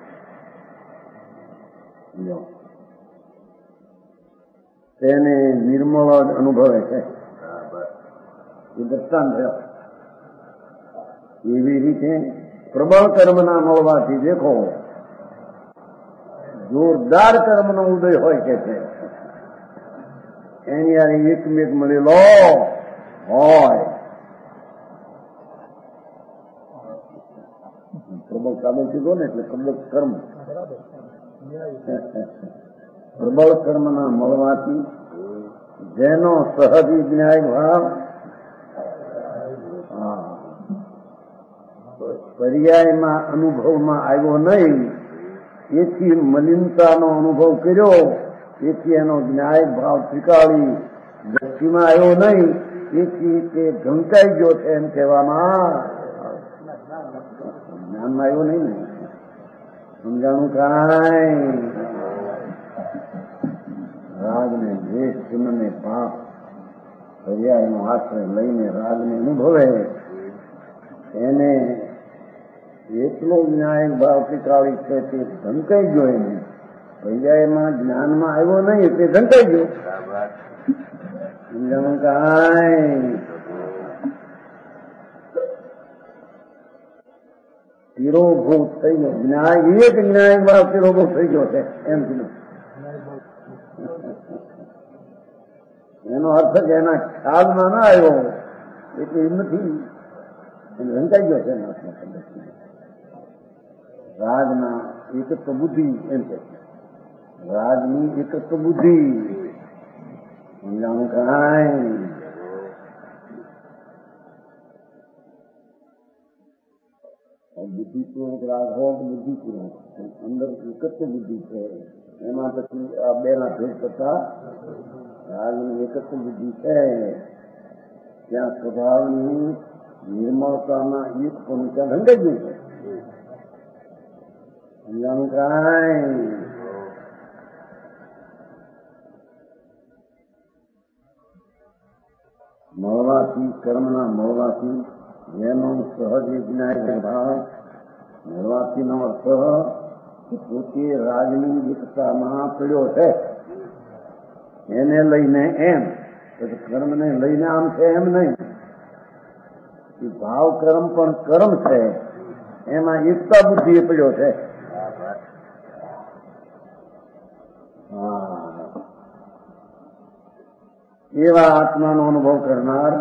તેને નિર્મળ જ અનુભવે છે એ દ્રષ્ટાંત થયો. એવી રીતે પ્રબળ કર્મના મળવાથી દેખો જોરદાર કર્મનો ઉદય હોય કે છે એની યાર એકમેક મળેલો હોય. પ્રબળ કાબલ કીધો ને એટલે પ્રબળ કર્મ, પ્રબળ કર્મના મળવાથી જેનો સહજ જ્ઞાય ભાવ પર્યાયમાં અનુભવમાં આવ્યો નહીં, એથી મલિનતાનો અનુભવ કર્યો, એથી એનો જ્ઞાય ભાવ ત્રિકાળી દ્રષ્ટિમાં આવ્યો નહીં, એથી તે ઢંકાઈ ગયો છે એમ કહેવામાં. જ્ઞાનમાં આવ્યો નહીં ને સમજાણું કાંઈ. રાગને દ્વેષ ચિહ્નને પાપ પર્યાયનો આશ્રય લઈને રાગને અનુભવે એને એટલો ન્યાય ભાવ ત્રિકાળી છે તે ઢંકાઈ ગયો. એને પર્યાયમાં જ્ઞાનમાં આવ્યો નહીં તે ઢંકાઈ ગયો. સમજાણું કાંઈ. તિરોભૂત થઈ ગયો ન્યાય, એક ન્યાય ભાવ તિરોભૂત થઈ ગયો છે એમ કીધું. એનો અર્થ કે એના ખ્યાલમાં ના આવ્યો એટલે એમ નથી, એને ઢંકાઈ ગયો છે. રાગના એકત્વ બુદ્ધિ એમ કે રાજની એકત્વ બુદ્ધિ સમજાણું કાંઈ બુદ્ધિપૂર્વક રાગ હોય તો બુદ્ધિપૂર્વક અંદર એકત્વ બુદ્ધિ છે એમાં પછી આ બે ના ભેદ કરતા રાજની એકત્વ બુદ્ધિ છે ત્યાં સ્વભાવની નિર્મળતાના એક પણ ત્યાં ઢંકાઈ ગયું છે સમજાણું કાંઈ મળવાથી કર્મના મળવાથી જેનો સહજ વિજ્ઞાન ભાવ મળવાથીનો અર્થ પોતે રાજની એકતામાં પડ્યો છે એને લઈને એમ કર્મને લઈને આમ છે એમ નહીં ભાવ કર્મ પણ કર્મ છે એમાં એકતા બુદ્ધિ એ પડ્યો છે એવા આત્માનો અનુભવ કરનાર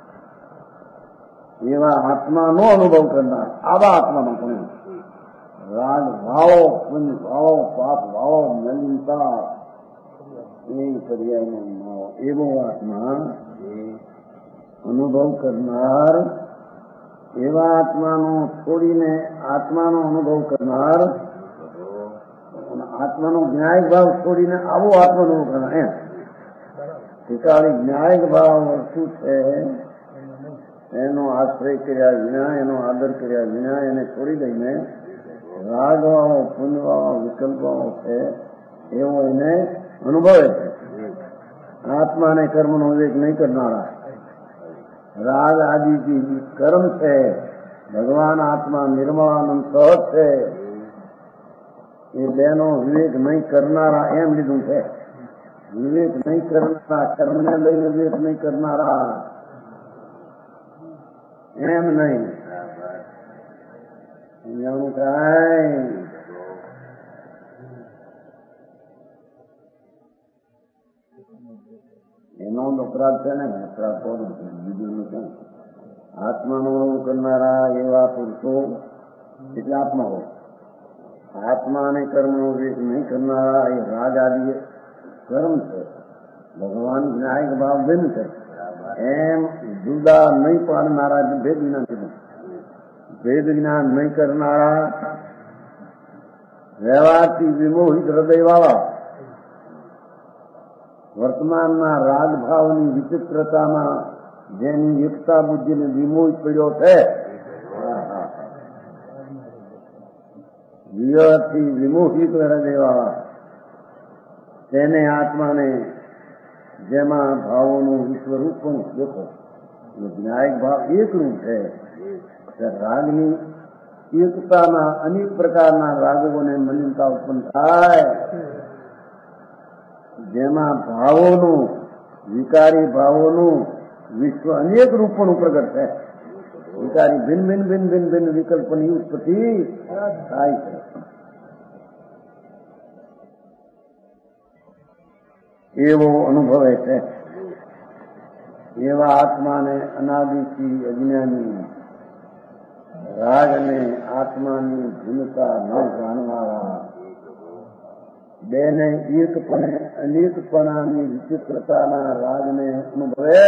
આવા આત્માનો પણ રાગ ભાવો પુંજ ભાવો પાપ ભાવો નલિનતા એ પર્યાયનો એવો આત્મા અનુભવ કરનાર એવા આત્માનો છોડીને આત્માનો અનુભવ કરનાર આત્માનો જ્ઞાયક ભાવ છોડીને આવો આત્માનો અનુભવ કરનાર એમ ઠીકાળી જ્ઞાયક ભાવ શું છે એનો આશ્રય કર્યા વિના એનો આદર કર્યા વિના એને છોડી દઈને રાગવાઓ પુંજવાઓ વિકલ્પવાઓ છે એવો એને અનુભવે છે આત્માને કર્મનો વિવેક નહીં કરનારા રાગ આદિથી કર્મ છે ભગવાન આત્મા નિર્મળાનંદ સહજ છે એ બેનો વિવેક નહીં કરનારા એમ લીધું છે વિવેક નહીં કરનારા કર્મને લઈને વિવેક નહીં કરનારા એમ નહીં સમજાણું કાંઈ એનો અપરાધ છે ને અપરાધ કોનો છે બીજું નથી આત્માનો અનુભવ કરનારા એવા પુરુષો એટલે આત્મા હોય આત્મા અને કર્મનો વિવેક નહીં કરનારા એ રાગ આદિ કર્મ છે ભગવાન જ્ઞાયક ભાવ ભિન્ન છે એમ જુદા નહીં પાડનારા ભેદ વિના કીધું ભેદ જ્ઞાન નહીં કરનારા વ્યવહારથી વિમોહિત હૃદય વાળા વર્તમાનના રાગ ભાવની વિચિત્રતામાં જેની એકતા બુદ્ધિને વિમોહિત પડ્યો છે વ્યવહારથી વિમોહિત હૃદય વાળા તેને આત્માને જેમાં ભાવોનું વિશ્વરૂપ પણ દેખો જ્ઞાયક ભાવ એકરૂપ છે રાગની એકતાના અનેક પ્રકારના રાગોને મલિનતા ઉત્પન્ન થાય જેમાં ભાવોનું વિકારી ભાવોનું વિશ્વ અનેક રૂપોનું પ્રગટ છે વિકારી ભિન્ન ભિન્ન ભિન્ન ભિન્ન ભિન્ન વિકલ્પની ઉત્પત્તિ થાય છે એવો અનુભવે છે એવા આત્માને અનાદિથી અજ્ઞાની રાગ અને આત્માની ભૂમિકા ન જાણવાળા બેને એકપણે અનેકપણાની વિચિત્રતાના રાગને અનુભવે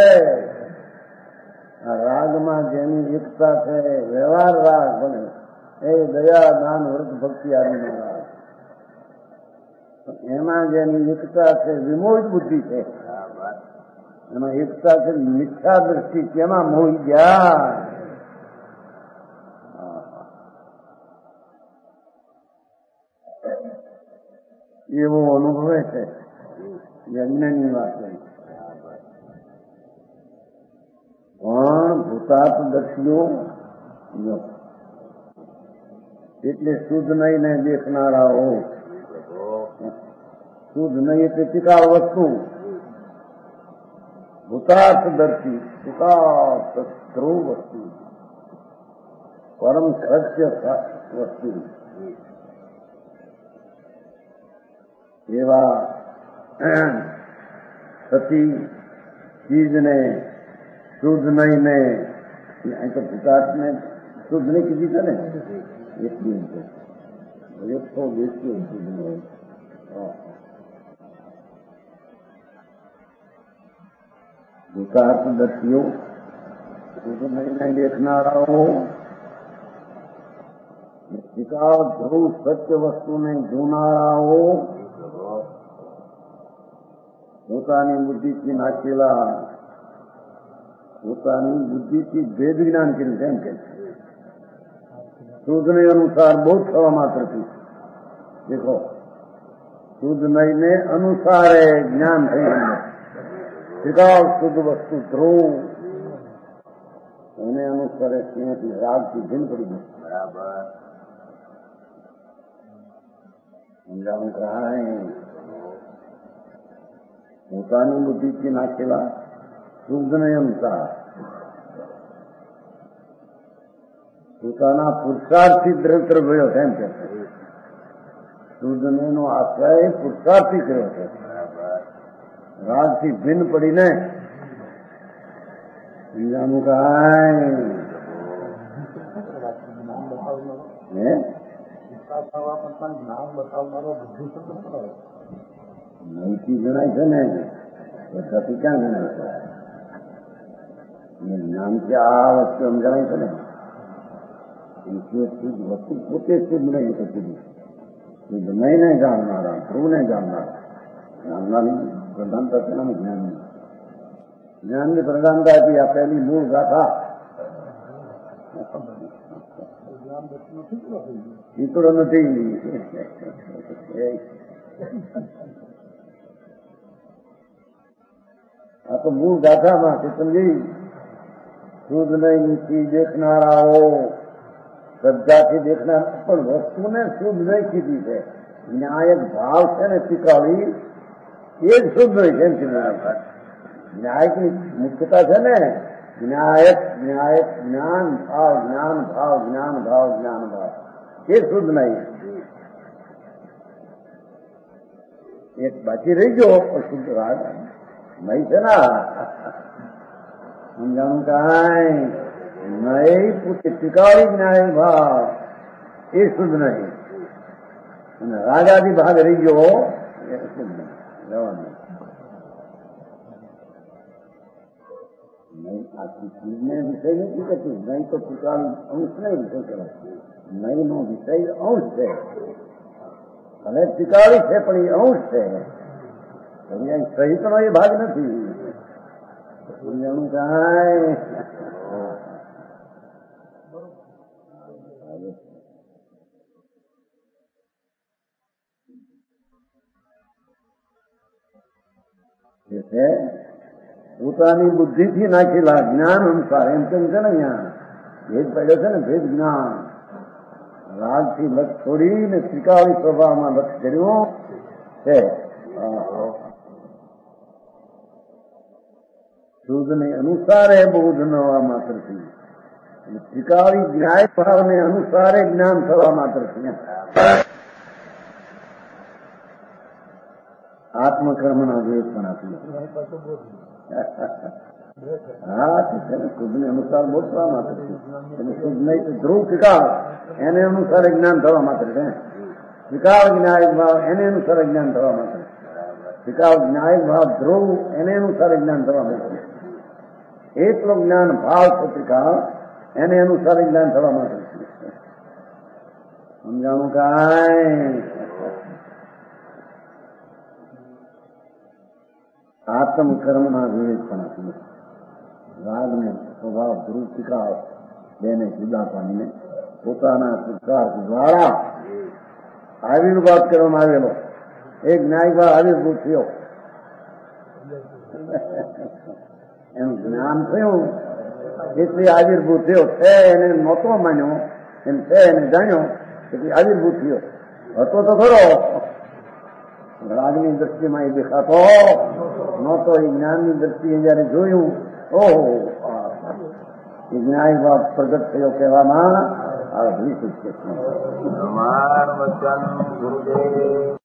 આ રાગમાં જેની એકતા છે વ્યવહાર રાગ બને એ દયા દાન વ્રત ભક્તિ આદિનો રાગ એમાં જેની એકતા છે વિમોહિત બુદ્ધિ છે એમાં એકતા છે મિથ્યા દ્રષ્ટિ કેમાં મોહી ગયા એવો અનુભવે છે યજ્ઞની વાત છે પણ ભૂતાત્મદર્શીઓ એટલે શુદ્ધ નહીં ને દેખનારાઓ શુદ્ધ નહીં એટલે તિકાળ વસ્તુ ભૂતાર્થદર્શી તિકાળ ધ્રુવ વસ્તુ પરમ સત્ય વસ્તુ એવા સતી ચીજને શુદ્ધ નહીં ને અહીં તો ભૂતાર્થને શુદ્ધ નહીં કીધી છે ને એટલી એક તો બેસ્યું વિકાસદર્શીઓ નહીં દેખનારાઓ વિકાસ ધ્રુવ સત્ય વસ્તુને જોનારાઓ પોતાની બુદ્ધિથી નાખેલા પોતાની બુદ્ધિથી ભેદ જ્ઞાન કર્યું તેમ કે શુદ્ધ નય અનુસાર બહુ થવા માત્રથી દેખો શુદ્ધ નયને અનુસારે જ્ઞાન થઈ ગયું વિકાસ શુદ્ધ વસ્તુ ધ્રુવ એને અનુસારે સિંહથી રાગથી ભિન્ન પડી ગયું બરાબર સમજાવું કાંઈ પોતાની બુદ્ધિથી નાખેલા શુદ્ધ નય અનુસાર પોતાના પુરુષાર્થથી દ્રવ્ય ગયો તેમ કે શુદ્ધ નયનો આશ્રય પુરુષાર્થથી કર્યો છે રાગથી ભિન્ન પડીને બીજાનું કાંઈ નહીથી ગણાય છે ને બધાથી ક્યાં ગણાય છે જ્ઞાન કે આ વસ્તુ એમ ગણાય છે ને વસ્તુ પોતે શુદ્ધ નહીં થતી શુદ્ધ નહીં જાણનારા ધ્રુવ નહીં જાણનારા જાણનારી પ્રધાનતા છે ને જ્ઞાન જ્ઞાનની પ્રધાનતા હતી આ પહેલી મૂળ ગાથા ચીકડો નથી આ તો મૂળ ગાથામાં છે સમજી શુદ્ધ નહીં નીતિ દેખનારાઓ શ્રદ્ધાથી દેખનાર પણ વસ્તુને શુદ્ધ નહીં કીધી છે ન્યાયક ભાવ છે ને શીખવાડી એ જ શુદ્ધ નહીં કેમ કીધું ન્યાયકની મુખ્યતા છે ને ન્યાયક ન્યાયક જ્ઞાન ભાવ જ્ઞાન ભાવ જ્ઞાન ભાવ જ્ઞાન ભાવ એ શુદ્ધ નહીં એક બાકી રહી ગયો શુદ્ધ રાગ નહીં છે ને સમજાણું કાંઈ નહીં પૂછે ટીકાળી ન્યાય ભાવ એ શુદ્ધ નહીં અને રાગાદી ભાગ રહી ગયો એ શુદ્ધ નહીં રહેવાનું નહીં આખી ચીજને વિષય નથી કશું નહીં તો ટીકાળી અંશ નહીં વિષય કહેવાય નહીં નો વિષય અંશ છે અને ટીકાળી છે પણ એ અંશ છે સહિતનો એ ભાગ નથી સમજાણું કાંઈ પોતાની બુદ્ધિથી નાખેલા જ્ઞાન અનુસાર એમ કેમ છે ને અહીંયા ભેદ પડ્યો છે ને ભેદ જ્ઞાન રાગથી લક્ષ છોડીને ત્રિકાળી સ્વભાવમાં લક્ષ કર્યું છે શુદ્ધને અનુસારે બોધ નવા માત્રથી ત્રિકાળી જ્ઞાય ભાવને અનુસારે જ્ઞાન થવા માત્રથી આત્મકર્મના દ્વેષ પણ આપ્યું હા છે ને શુદ્ધને અનુસાર બોધવા માત્ર એટલે શુદ્ધ નહીં તો ધ્રુવ ત્રિકાળ એને અનુસારે જ્ઞાન થવા માત્ર છે ત્રિકાળ જ્ઞાયક ભાવ એને અનુસારે જ્ઞાન થવા માત્ર ત્રિકાળ જ્ઞાયક ભાવ ધ્રુવ એને અનુસારે જ્ઞાન થવા માત્ર એટલો જ્ઞાન ભાવ છે ત્રિકાળ એને અનુસારે જ્ઞાન થવા માત્ર સમજાણું કાંઈ આત્મકર્મના વિવેક પણ આપ્યું રાગને સ્વભાવ ધ્રુવ ત્રિકાળ બેને જુદા પાડીને પોતાના ત્રિકાળ દ્વારા આવિર્ભાવ કરવામાં આવેલો એક ન્યાયભાવ આવિર્ભૂત થયો એનું જ્ઞાન થયું એટલે આવિર્ભૂત થયો છે એને નહોતો માન્યો એમ છે એને જાણ્યો એટલે આવિર્ભૂત થયો હતો તો ખરો રાગની દ્રષ્ટિમાં એ દેખાતો નહોતો એ જ્ઞાનની દ્રષ્ટિએ જયારે જોયું ઓહો એ જ્ઞાય ભાવ પ્રગટ થયો કહેવામાં આ 20 છે.